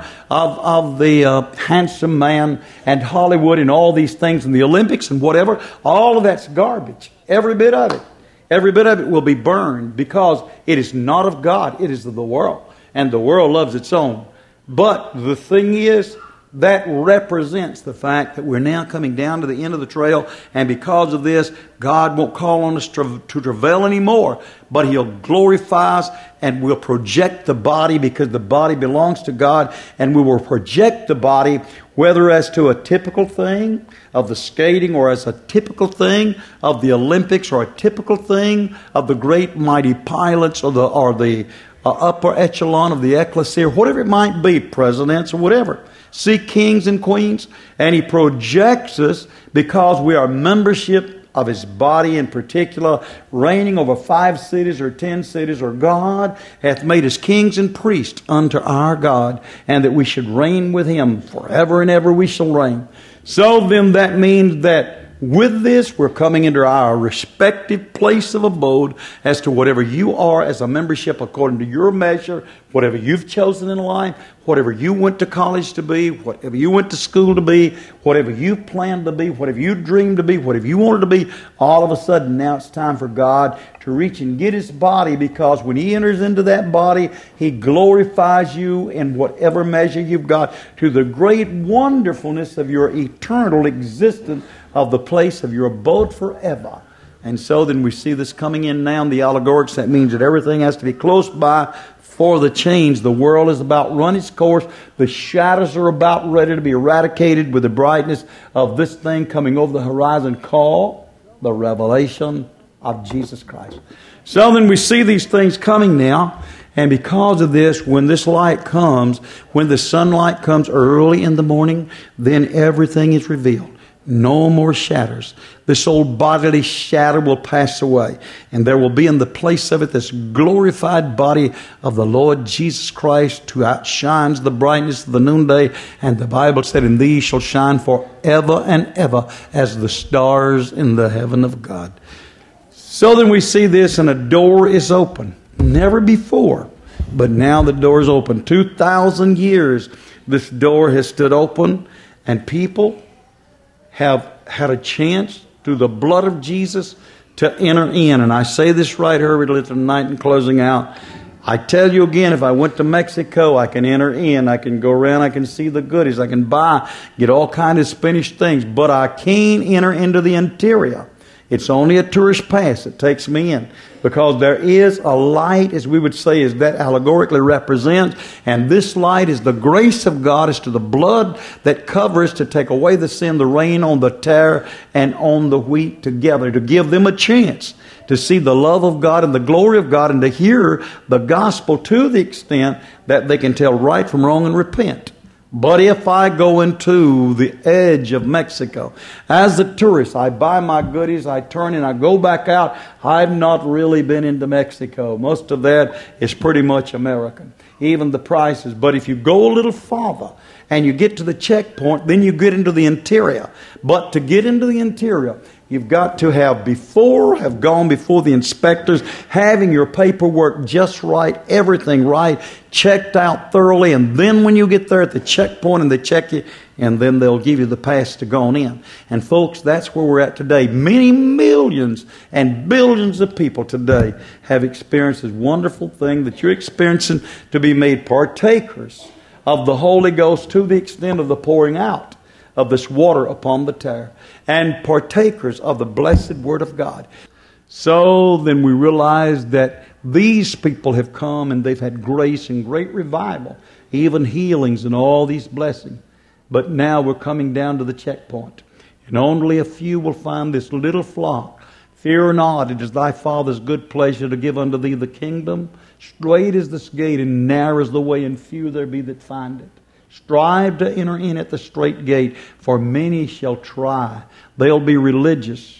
[SPEAKER 1] of the handsome man and Hollywood and all these things and the Olympics and whatever, all of that's garbage. Every bit of it. Every bit of it will be burned because it is not of God. It is of the world. And the world loves its own. But the thing is, that represents the fact that we're now coming down to the end of the trail, and because of this, God won't call on us to travail anymore, but He'll glorify us, and we'll project the body because the body belongs to God, and we will project the body whether as to a typical thing of the skating or as a typical thing of the Olympics or a typical thing of the great mighty pilots or the upper echelon of the ecclesia, whatever it might be, presidents or whatever. See, kings and queens, and He projects us because we are membership of His body in particular, reigning over 5 cities or 10 cities, or God hath made us kings and priests unto our God, and that we should reign with Him forever and ever we shall reign. So then that means that with this, we're coming into our respective place of abode as to whatever you are as a membership according to your measure, whatever you've chosen in life, whatever you went to college to be, whatever you went to school to be, whatever you planned to be, whatever you dreamed to be, whatever you wanted to be, all of a sudden now it's time for God to reach and get His body, because when He enters into that body, He glorifies you in whatever measure you've got to the great wonderfulness of your eternal existence of the place of your abode forever. And so then we see this coming in now in the allegorics. That means that everything has to be close by for the change. The world is about run its course. The shadows are about ready to be eradicated with the brightness of this thing coming over the horizon called the revelation of Jesus Christ. So then we see these things coming now. And because of this, when this light comes, when the sunlight comes early in the morning, then everything is revealed. No more shadows. This old bodily shadow will pass away, and there will be in the place of it this glorified body of the Lord Jesus Christ, who outshines the brightness of the noonday. And the Bible said, "And these shall shine forever and ever as the stars in the heaven of God." So then we see this, and a door is open. Never before, but now the door is open. 2,000 years this door has stood open, and people have had a chance through the blood of Jesus to enter in. And I say this right hurriedly tonight in closing out. I tell you again, if I went to Mexico, I can enter in. I can go around. I can see the goodies. I can buy, get all kinds of Spanish things. But I can't enter into the interior. It's only a tourist pass that takes me in, because there is a light, as we would say, as that allegorically represents, and this light is the grace of God as to the blood that covers to take away the sin, the rain on the tare and on the wheat together, to give them a chance to see the love of God and the glory of God, and to hear the gospel to the extent that they can tell right from wrong and repent. But if I go into the edge of Mexico as a tourist, I buy my goodies, I turn and I go back out, I've not really been into Mexico. Most of that is pretty much American, even the prices. But if you go a little farther and you get to the checkpoint, then you get into the interior. But to get into the interior, you've got to have gone before the inspectors, having your paperwork just right, everything right, checked out thoroughly, and then when you get there at the checkpoint and they check you, and then they'll give you the pass to go on in. And folks, that's where we're at today. Many millions and billions of people today have experienced this wonderful thing that you're experiencing, to be made partakers of the Holy Ghost to the extent of the pouring out of this water upon the tare, and partakers of the blessed Word of God. So then we realize that these people have come and they've had grace and great revival, even healings and all these blessings. But now we're coming down to the checkpoint, and only a few will find this little flock. Fear not, it is thy Father's good pleasure to give unto thee the kingdom. Straight is this gate, and narrow is the way, and few there be that find it. Strive to enter in at the straight gate, for many shall try. They'll be religious,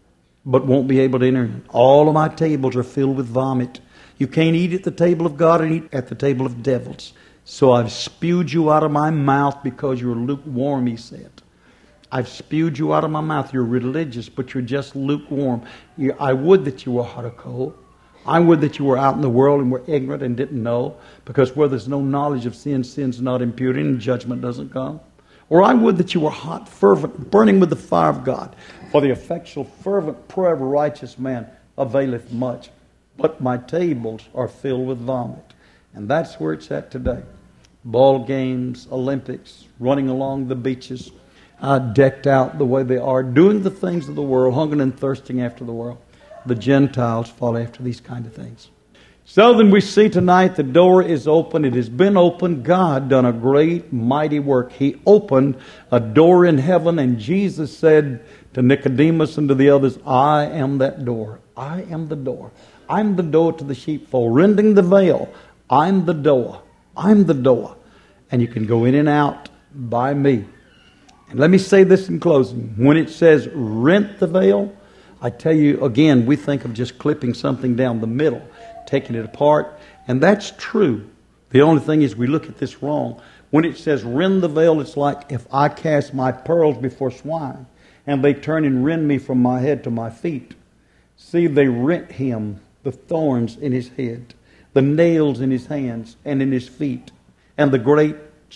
[SPEAKER 1] but won't be able to enter in. All of my tables are filled with vomit. You can't eat at the table of God and eat at the table of devils. So I've spewed you out of my mouth because you're lukewarm, he said. I've spewed you out of my mouth. You're religious, but you're just lukewarm. I would that you were hot or cold. I would that you were out in the world and were ignorant and didn't know, because where there's no knowledge of sin, sin's not imputed and judgment doesn't come. Or I would that you were hot, fervent, burning with the fire of God. For the effectual, fervent prayer of a righteous man availeth much. But my tables are filled with vomit. And that's where it's at today. Ball games, Olympics, running along the beaches, decked out the way they are, doing the things of the world, hungering and thirsting after the world. The Gentiles fall after these kind of things. So then we see tonight the door is open. It has been opened. God done a great, mighty work. He opened a door in heaven, and Jesus said to Nicodemus and to the others, I am that door. I am the door. I'm the door to the sheepfold. Rending the veil. I'm the door. I'm the door. And you can go in and out by me. And let me say this in closing. When it says rent the veil, I tell you again, we think of just clipping something down the middle, taking it apart, and that's true. The only thing is we look at this wrong. When it says rend the veil, it's like if I cast my pearls before swine, and they turn and rend me from my head to my feet. See, they rent him, the thorns in his head, the nails in his hands and in his feet, and the great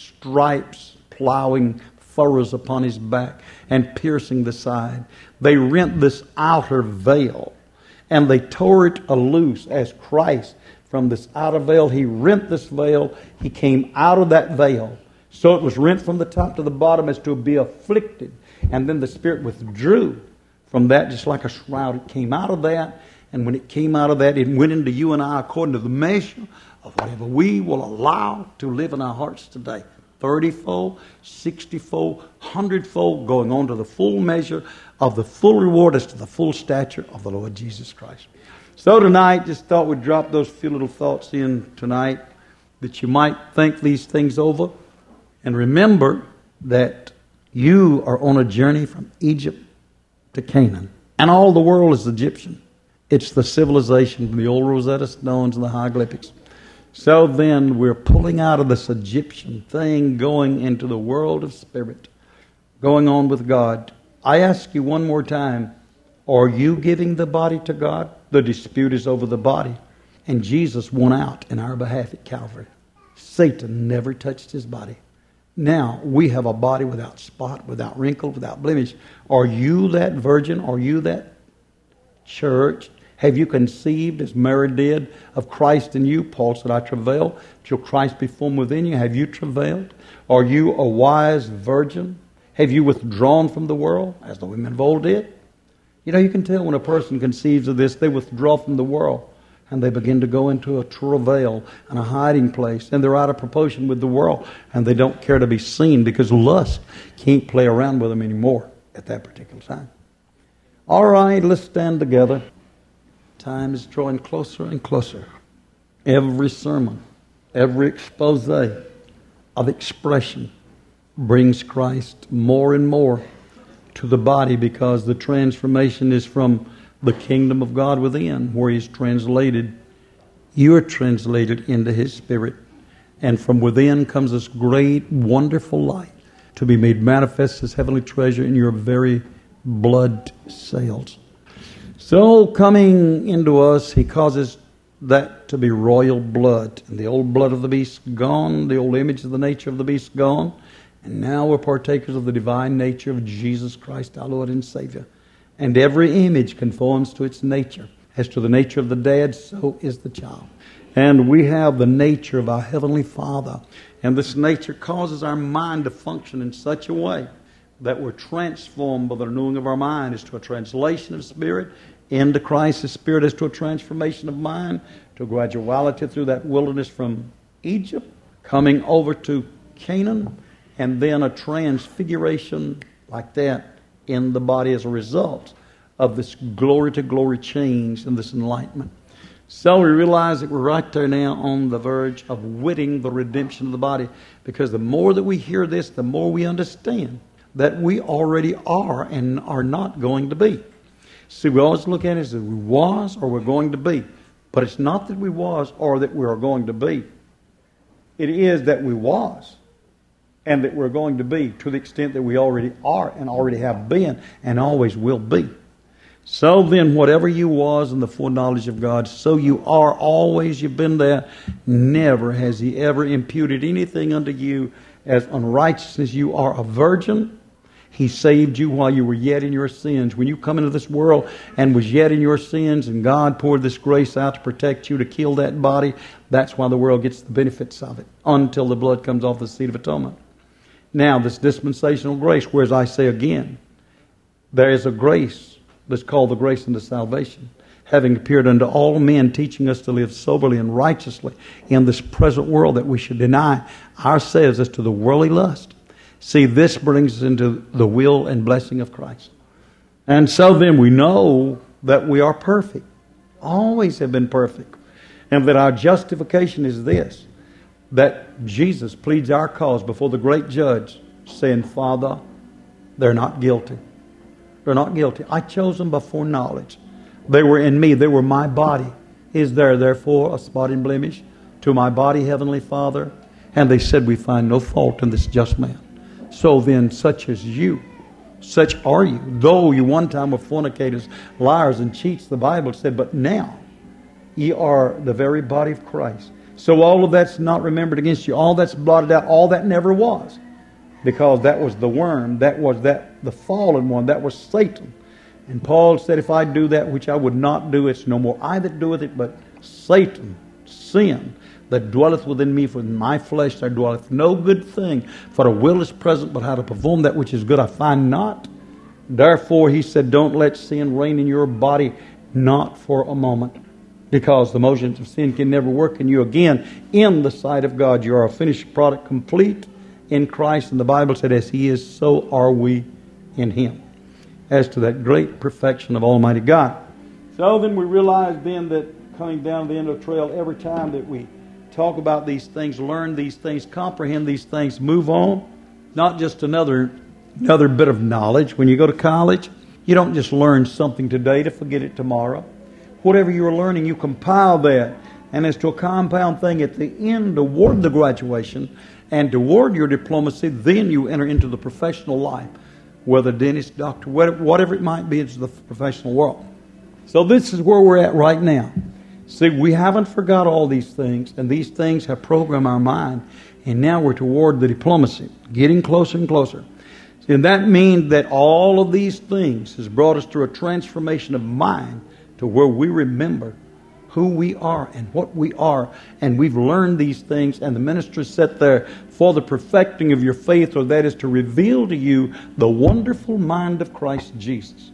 [SPEAKER 1] stripes plowing furrows upon his back and piercing the side. They rent this outer veil, and they tore it loose as Christ from this outer veil. He rent this veil. He came out of that veil. So it was rent from the top to the bottom as to be afflicted. And then the Spirit withdrew from that just like a shroud. It came out of that. And when it came out of that, it went into you and I according to the measure of whatever we will allow to live in our hearts today. 30-fold, 60-fold, 100-fold, going on to the full measure of the full reward as to the full stature of the Lord Jesus Christ. So tonight, just thought we'd drop those few little thoughts in tonight, that you might think these things over. And remember that you are on a journey from Egypt to Canaan. And all the world is Egyptian. It's the civilization from the old Rosetta Stones and the hieroglyphics. So then we're pulling out of this Egyptian thing, going into the world of spirit, going on with God. I ask you one more time, are you giving the body to God? The dispute is over the body. And Jesus won out in our behalf at Calvary. Satan never touched his body. Now we have a body without spot, without wrinkle, without blemish. Are you that virgin? Are you that church? Have you conceived, as Mary did, of Christ in you? Paul said, I travail till Christ be formed within you. Have you travailed? Are you a wise virgin? Have you withdrawn from the world, as the women of old did? You know, you can tell when a person conceives of this, they withdraw from the world and they begin to go into a travail and a hiding place, and they're out of proportion with the world, and they don't care to be seen because lust can't play around with them anymore at that particular time. All right, let's stand together. Time is drawing closer and closer. Every sermon, every expose of expression brings Christ more and more to the body, because the transformation is from the kingdom of God within, where He's translated. You are translated into His Spirit. And from within comes this great, wonderful light to be made manifest as heavenly treasure in your very blood cells. So coming into us, He causes that to be royal blood. And the old blood of the beast gone, the old image of the nature of the beast gone. And now we're partakers of the divine nature of Jesus Christ, our Lord and Savior. And every image conforms to its nature. As to the nature of the dad, so is the child. And we have the nature of our Heavenly Father. And this nature causes our mind to function in such a way that we're transformed by the renewing of our mind as to a translation of spirit into Christ's Spirit, as to a transformation of mind, to a graduality through that wilderness from Egypt, coming over to Canaan, and then a transfiguration like that in the body as a result of this glory-to-glory change and this enlightenment. So we realize that we're right there now on the verge of witting the redemption of the body, because the more that we hear this, the more we understand that we already are and are not going to be. See, we always look at it as we was or we're going to be. But it's not that we was or that we are going to be. It is that we was and that we're going to be, to the extent that we already are and already have been and always will be. So then, whatever you was in the foreknowledge of God, so you are always. You've been there. Never has He ever imputed anything unto you as unrighteousness. You are a virgin. He saved you while you were yet in your sins. When you come into this world and was yet in your sins, and God poured this grace out to protect you, to kill that body, that's why the world gets the benefits of it, until the blood comes off the seat of atonement. Now, this dispensational grace, whereas I say again, there is a grace that's called the grace unto salvation, having appeared unto all men, teaching us to live soberly and righteously in this present world, that we should deny ourselves as to the worldly lust. See, this brings us into the will and blessing of Christ. And so then we know that we are perfect, always have been perfect, and that our justification is this, that Jesus pleads our cause before the great judge, saying, Father, they're not guilty. They're not guilty. I chose them before knowledge. They were in me. They were my body. Is there therefore a spot and blemish to my body, Heavenly Father? And they said, we find no fault in this just man. So then, such as you, such are you. Though you one time were fornicators, liars, and cheats, the Bible said, but now ye are the very body of Christ. So all of that's not remembered against you. All that's blotted out. All that never was. Because that was the worm. That was the fallen one. That was Satan. And Paul said, if I do that which I would not do, it's no more I that doeth it, but Satan, sin, that dwelleth within me. For in my flesh there dwelleth no good thing. For the will is present, but how to perform that which is good I find not. Therefore, he said, don't let sin reign in your body, not for a moment. Because the motions of sin can never work in you again. In the sight of God, you are a finished product, complete in Christ. And the Bible said, as He is, so are we in Him. As to that great perfection of Almighty God. So then we realize then that coming down the end of the trail, every time that we talk about these things, learn these things, comprehend these things, move on, not just another bit of knowledge. When you go to college, you don't just learn something today to forget it tomorrow. Whatever you are learning, you compile that. And as to a compound thing at the end, toward the graduation and toward your diplomacy, then you enter into the professional life, whether dentist, doctor, whatever it might be, into the professional world. So this is where we're at right now. See, we haven't forgot all these things, and these things have programmed our mind, and now we're toward the diplomacy, getting closer and closer. And that means that all of these things has brought us through a transformation of mind to where we remember who we are and what we are, and we've learned these things, and the minister set there for the perfecting of your faith, or that is to reveal to you the wonderful mind of Christ Jesus.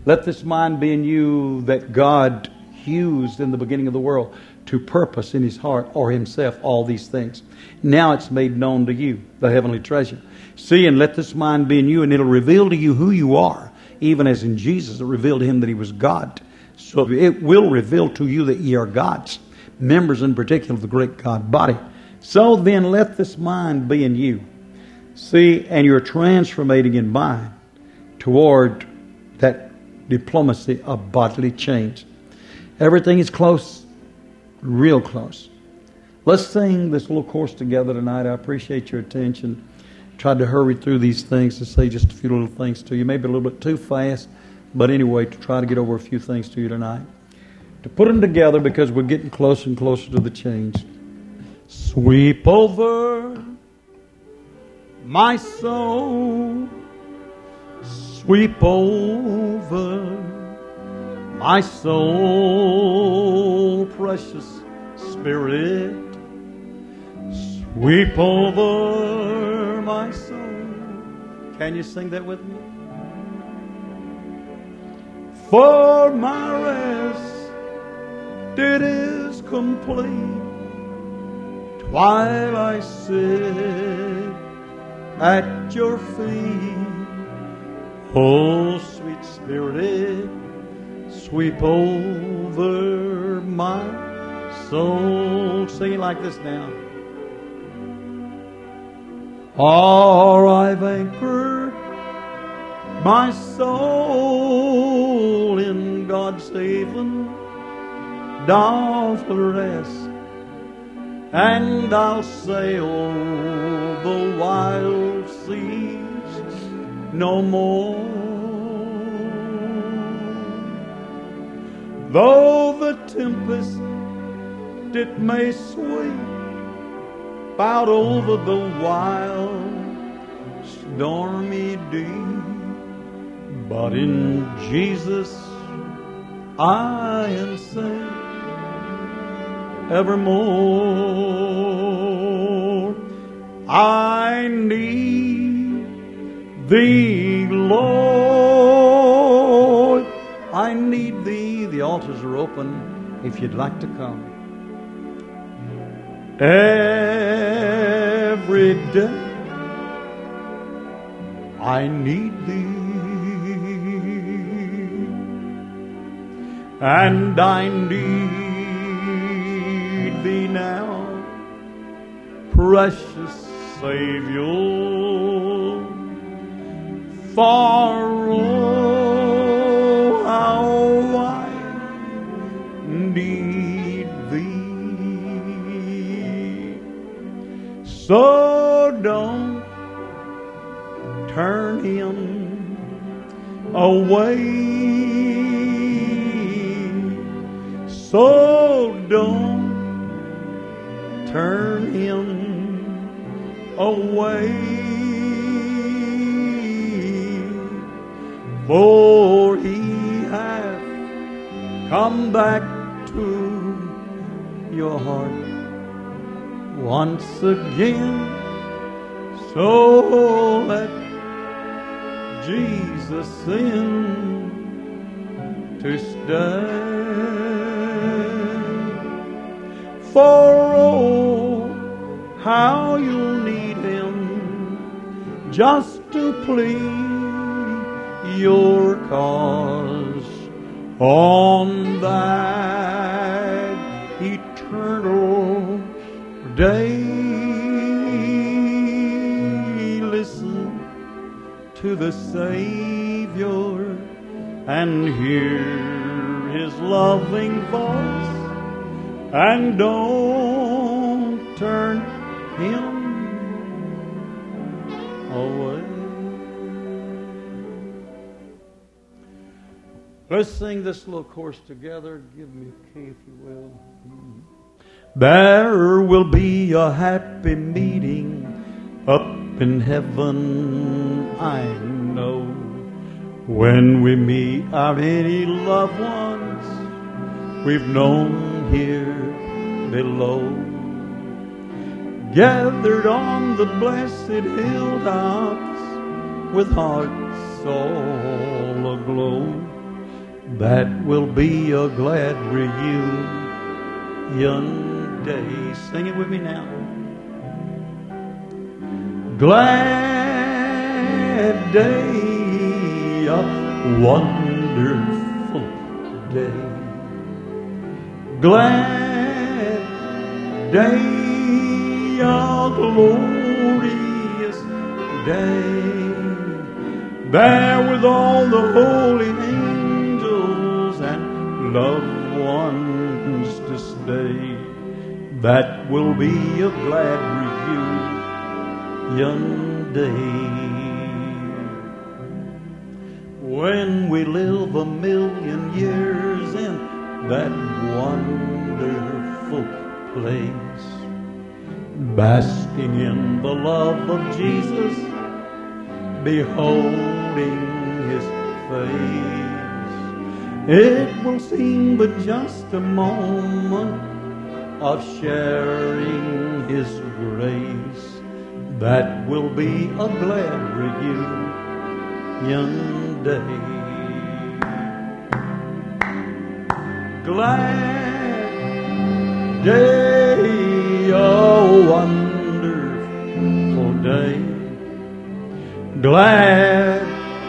[SPEAKER 1] Let this mind be in you that God used in the beginning of the world to purpose in His heart or Himself all these things. Now it's made known to you, the heavenly treasure. See, and let this mind be in you, and it'll reveal to you who you are, even as in Jesus it revealed to Him that He was God. So it will reveal to you that ye are God's, members in particular of the great God body. So then let this mind be in you. See, and you're transformating in mind toward that diplomacy of bodily change. Everything is close, real close. Let's sing this little course together tonight. I appreciate your attention. Tried to hurry through these things to say just a few little things to you. Maybe a little bit too fast, but anyway, to try to get over a few things to you tonight. To put them together because we're getting closer and closer to the change. Sweep over my soul. Sweep over my soul, precious Spirit. Sweep over my soul. Can you sing that with me? For my rest, it is complete while I sit at your feet. Oh, sweet Spirit, sweep over my soul. Sing it like this now. For I've anchored my soul in God's haven, down for rest, and I'll sail the wild seas no more. Though the tempest it may sweep out over the wild stormy deep, but in Jesus I am safe evermore. I need Thee, Lord. I need Thee. The altars are open if you'd like to come. Every day I need Thee, and I need Thee now, precious Savior. For oh, how I need Thee. So don't turn Him away. So don't turn Him away. For He hath come back to your heart once again. So let Jesus in to stay. For oh, how you'll need Him just to please your cause on that eternal day. Listen to the Savior and hear His loving voice, and don't turn Him away. Let's sing this little chorus together. Give me a key, if you will. There will be a happy meeting up in heaven, I know, when we meet our many loved ones we've known here below, gathered on the blessed hilltops with hearts all aglow. that will be a glad reunion day. Sing it with me now. Glad day, a wonderful day. Glad day, a glorious day. There with all the holy angels and loved ones to stay. That will be a glad reunion day. When we live 1,000,000 years in that wonderful place, basking in the love of Jesus, beholding His face. It will seem but just a moment of sharing His grace. That will be a glad reunion day. Glad day, a wonderful day. Glad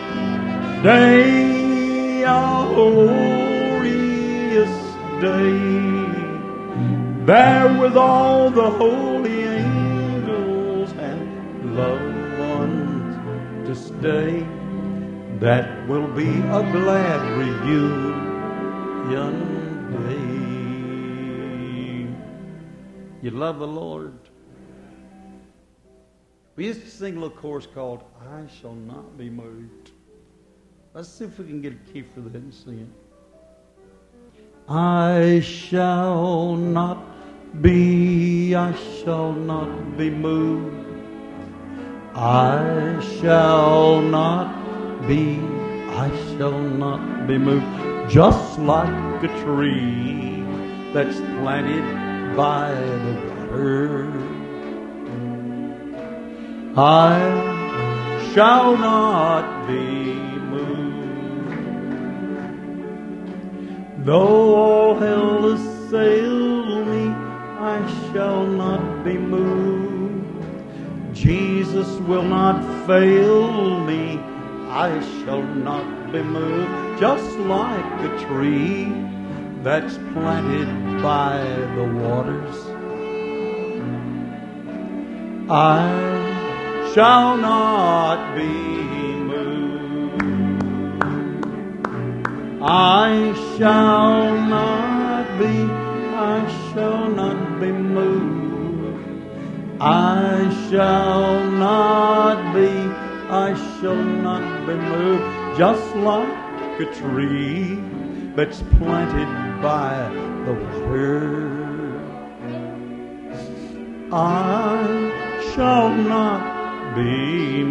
[SPEAKER 1] day, a glorious day. There with all the holy angels and loved ones to stay. That will be a glad reunion day. You love the Lord? We used to sing a little chorus called I Shall Not Be Moved. Let's see if we can get a key for that and sing it. I shall not be moved. I shall not be moved. Just like a tree that's planted by the water, I shall not be moved. Though all hell assail me, I shall not be moved. Jesus will not fail me, I shall not be moved. Just like a tree that's planted by the waters, I shall not be moved. I shall not be moved. I shall not be moved. Just like a tree that's planted by the water, I shall not be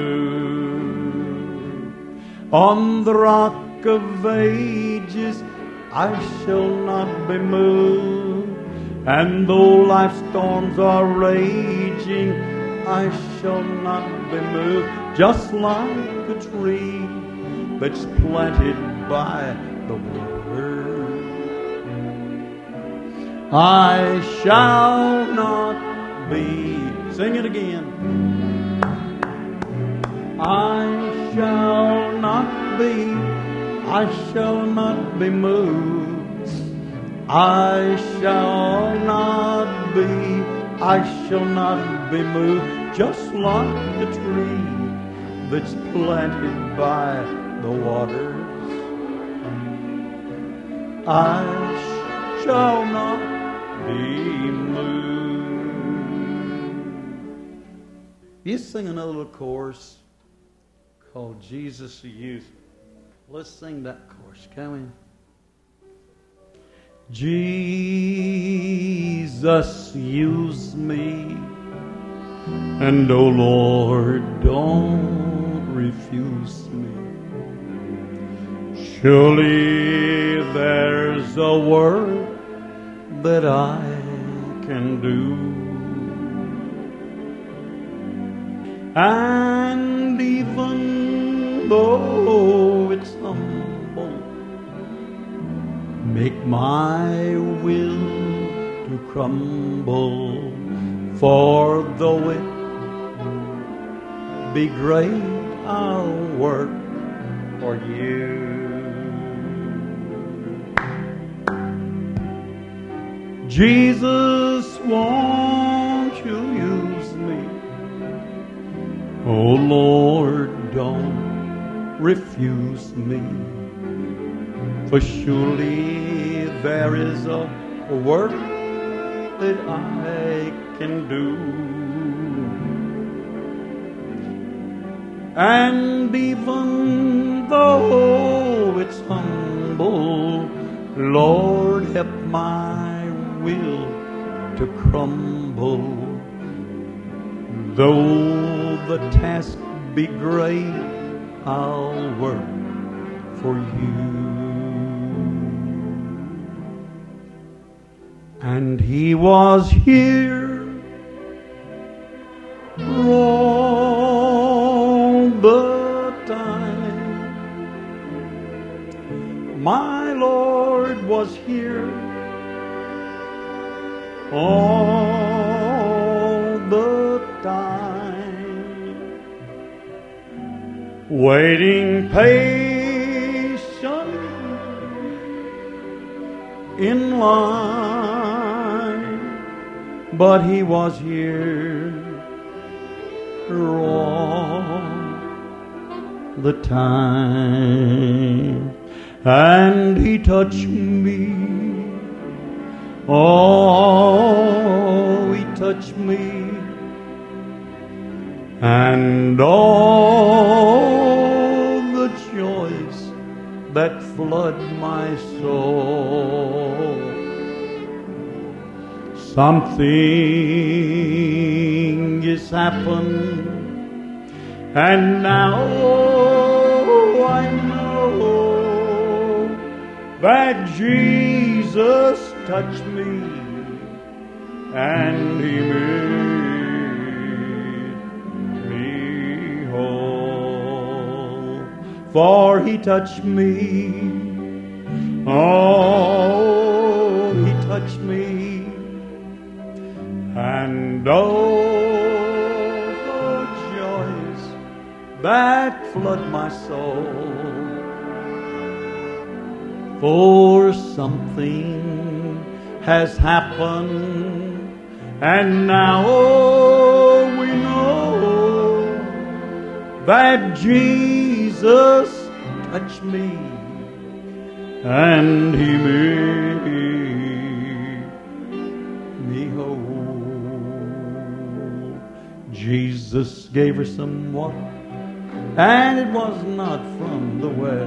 [SPEAKER 1] moved. On the rock of ages I shall not be moved. And though life's storms are raging, I shall not be moved. Just like a tree that's planted by the water, I shall not be. Sing it again. I shall not be moved. I shall not be moved. Just like the tree that's planted by the waters, I shall not be moved. You sing another little chorus called Jesus Use Me. Let's sing that chorus. Come in. Jesus, use me, and oh Lord, don't refuse me. Surely there's a work that I can do, and even though it's humble, make my will to crumble, for though it be great, I'll work for you. Jesus, won't you use me? Oh Lord, don't refuse me. For surely there is a work that I can do. And even though it's humble, Lord, help my will to crumble. Though the task be great, I'll work for you. And he was here all the time. My Lord was here all the time, waiting patient in line, but he was here all the time, and he touched me. Oh, he touched me, and all the joys that flood my soul. Something has happened, and now I know that Jesus touched me, and he made me whole. For he touched me, oh, he touched me, and oh, the joys that flood my soul. For something has happened, and now we know that Jesus touched me, and he made me whole. Jesus gave her some water, and it was not from the well.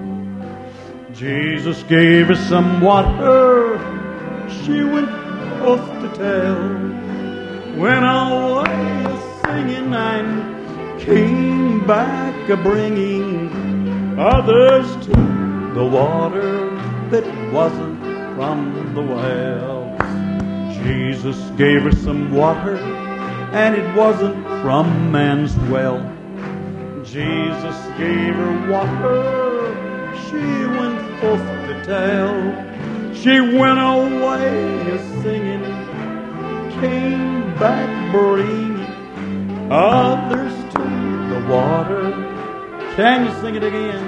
[SPEAKER 1] Jesus gave her some water, she went off to tell. Went away singing and came back a-bringing others to the water that wasn't from the well. Jesus gave her some water, and it wasn't from man's well. Jesus gave her water, she went forth to tell. She went away a-singing, came back bringing others to the water. Can you sing it again?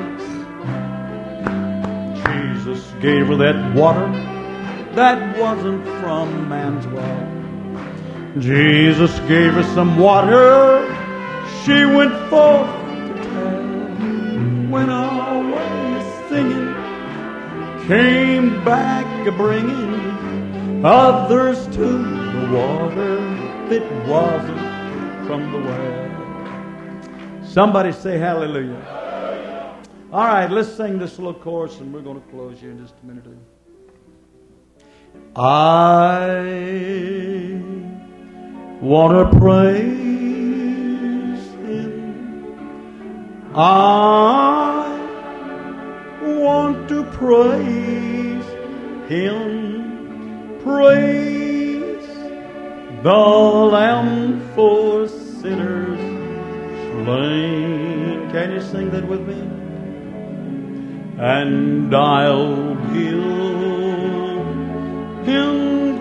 [SPEAKER 1] Jesus gave her that water that wasn't from man's well. Jesus gave her some water, she went forth to tell. Went away singing, came back a-bringing others to the water that wasn't from the well. Somebody say hallelujah. All right, let's sing this little chorus, and we're going to close here in just a minute or two. I want to praise Him. I want to praise Him. Praise the Lamb for sinners slain. Can you sing that with me? And I'll build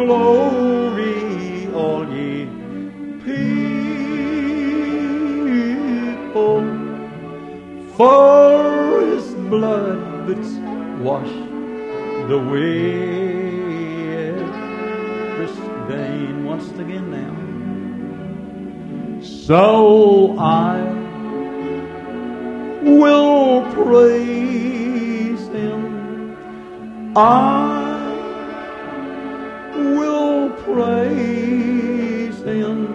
[SPEAKER 1] glory, all ye people, for his blood that's washed away every stain. Once again now. So I will praise him. I will praise him.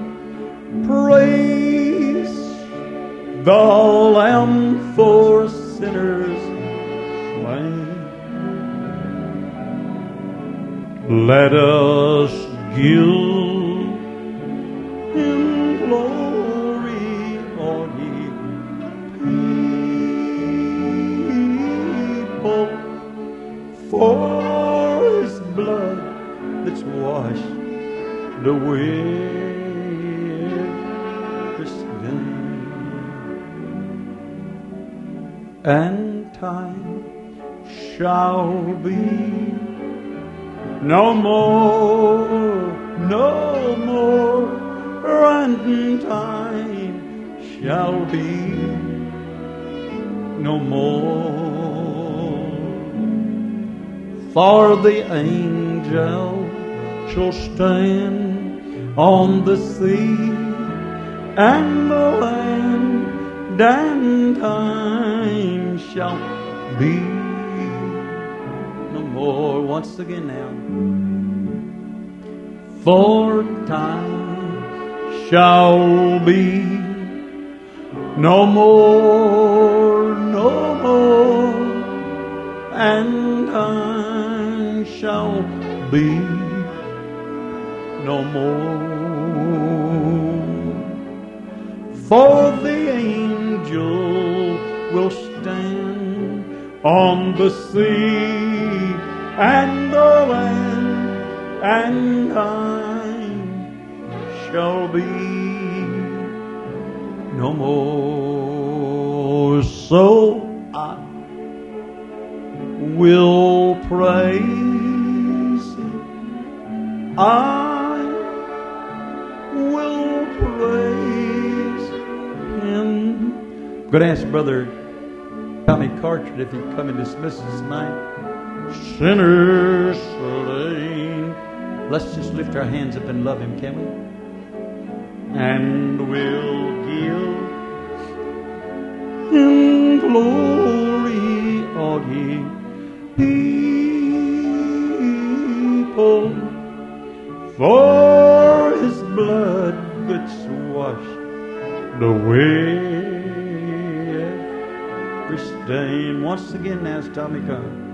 [SPEAKER 1] Praise the Lamb for sinners slain. Let us give him glory, all ye people, for his blood that's washed away every stain. And time shall be no more, no more, and time shall be no more. For the angel shall stand on the sea and the land, and time shall be no more. Once again now. For time shall be no more, no more, and time shall be no more. For the angel will stand on the sea and the land, and time shall be no more. So I will praise him. I will praise him. I'm going to ask Brother Tommy Cartridge if he'd come and dismiss us tonight. Sinners slain. Let's just lift our hands up and love him, can we? And we'll give him glory, all ye people, for his blood that's washed away every stain. Once again, now, Tommy, come.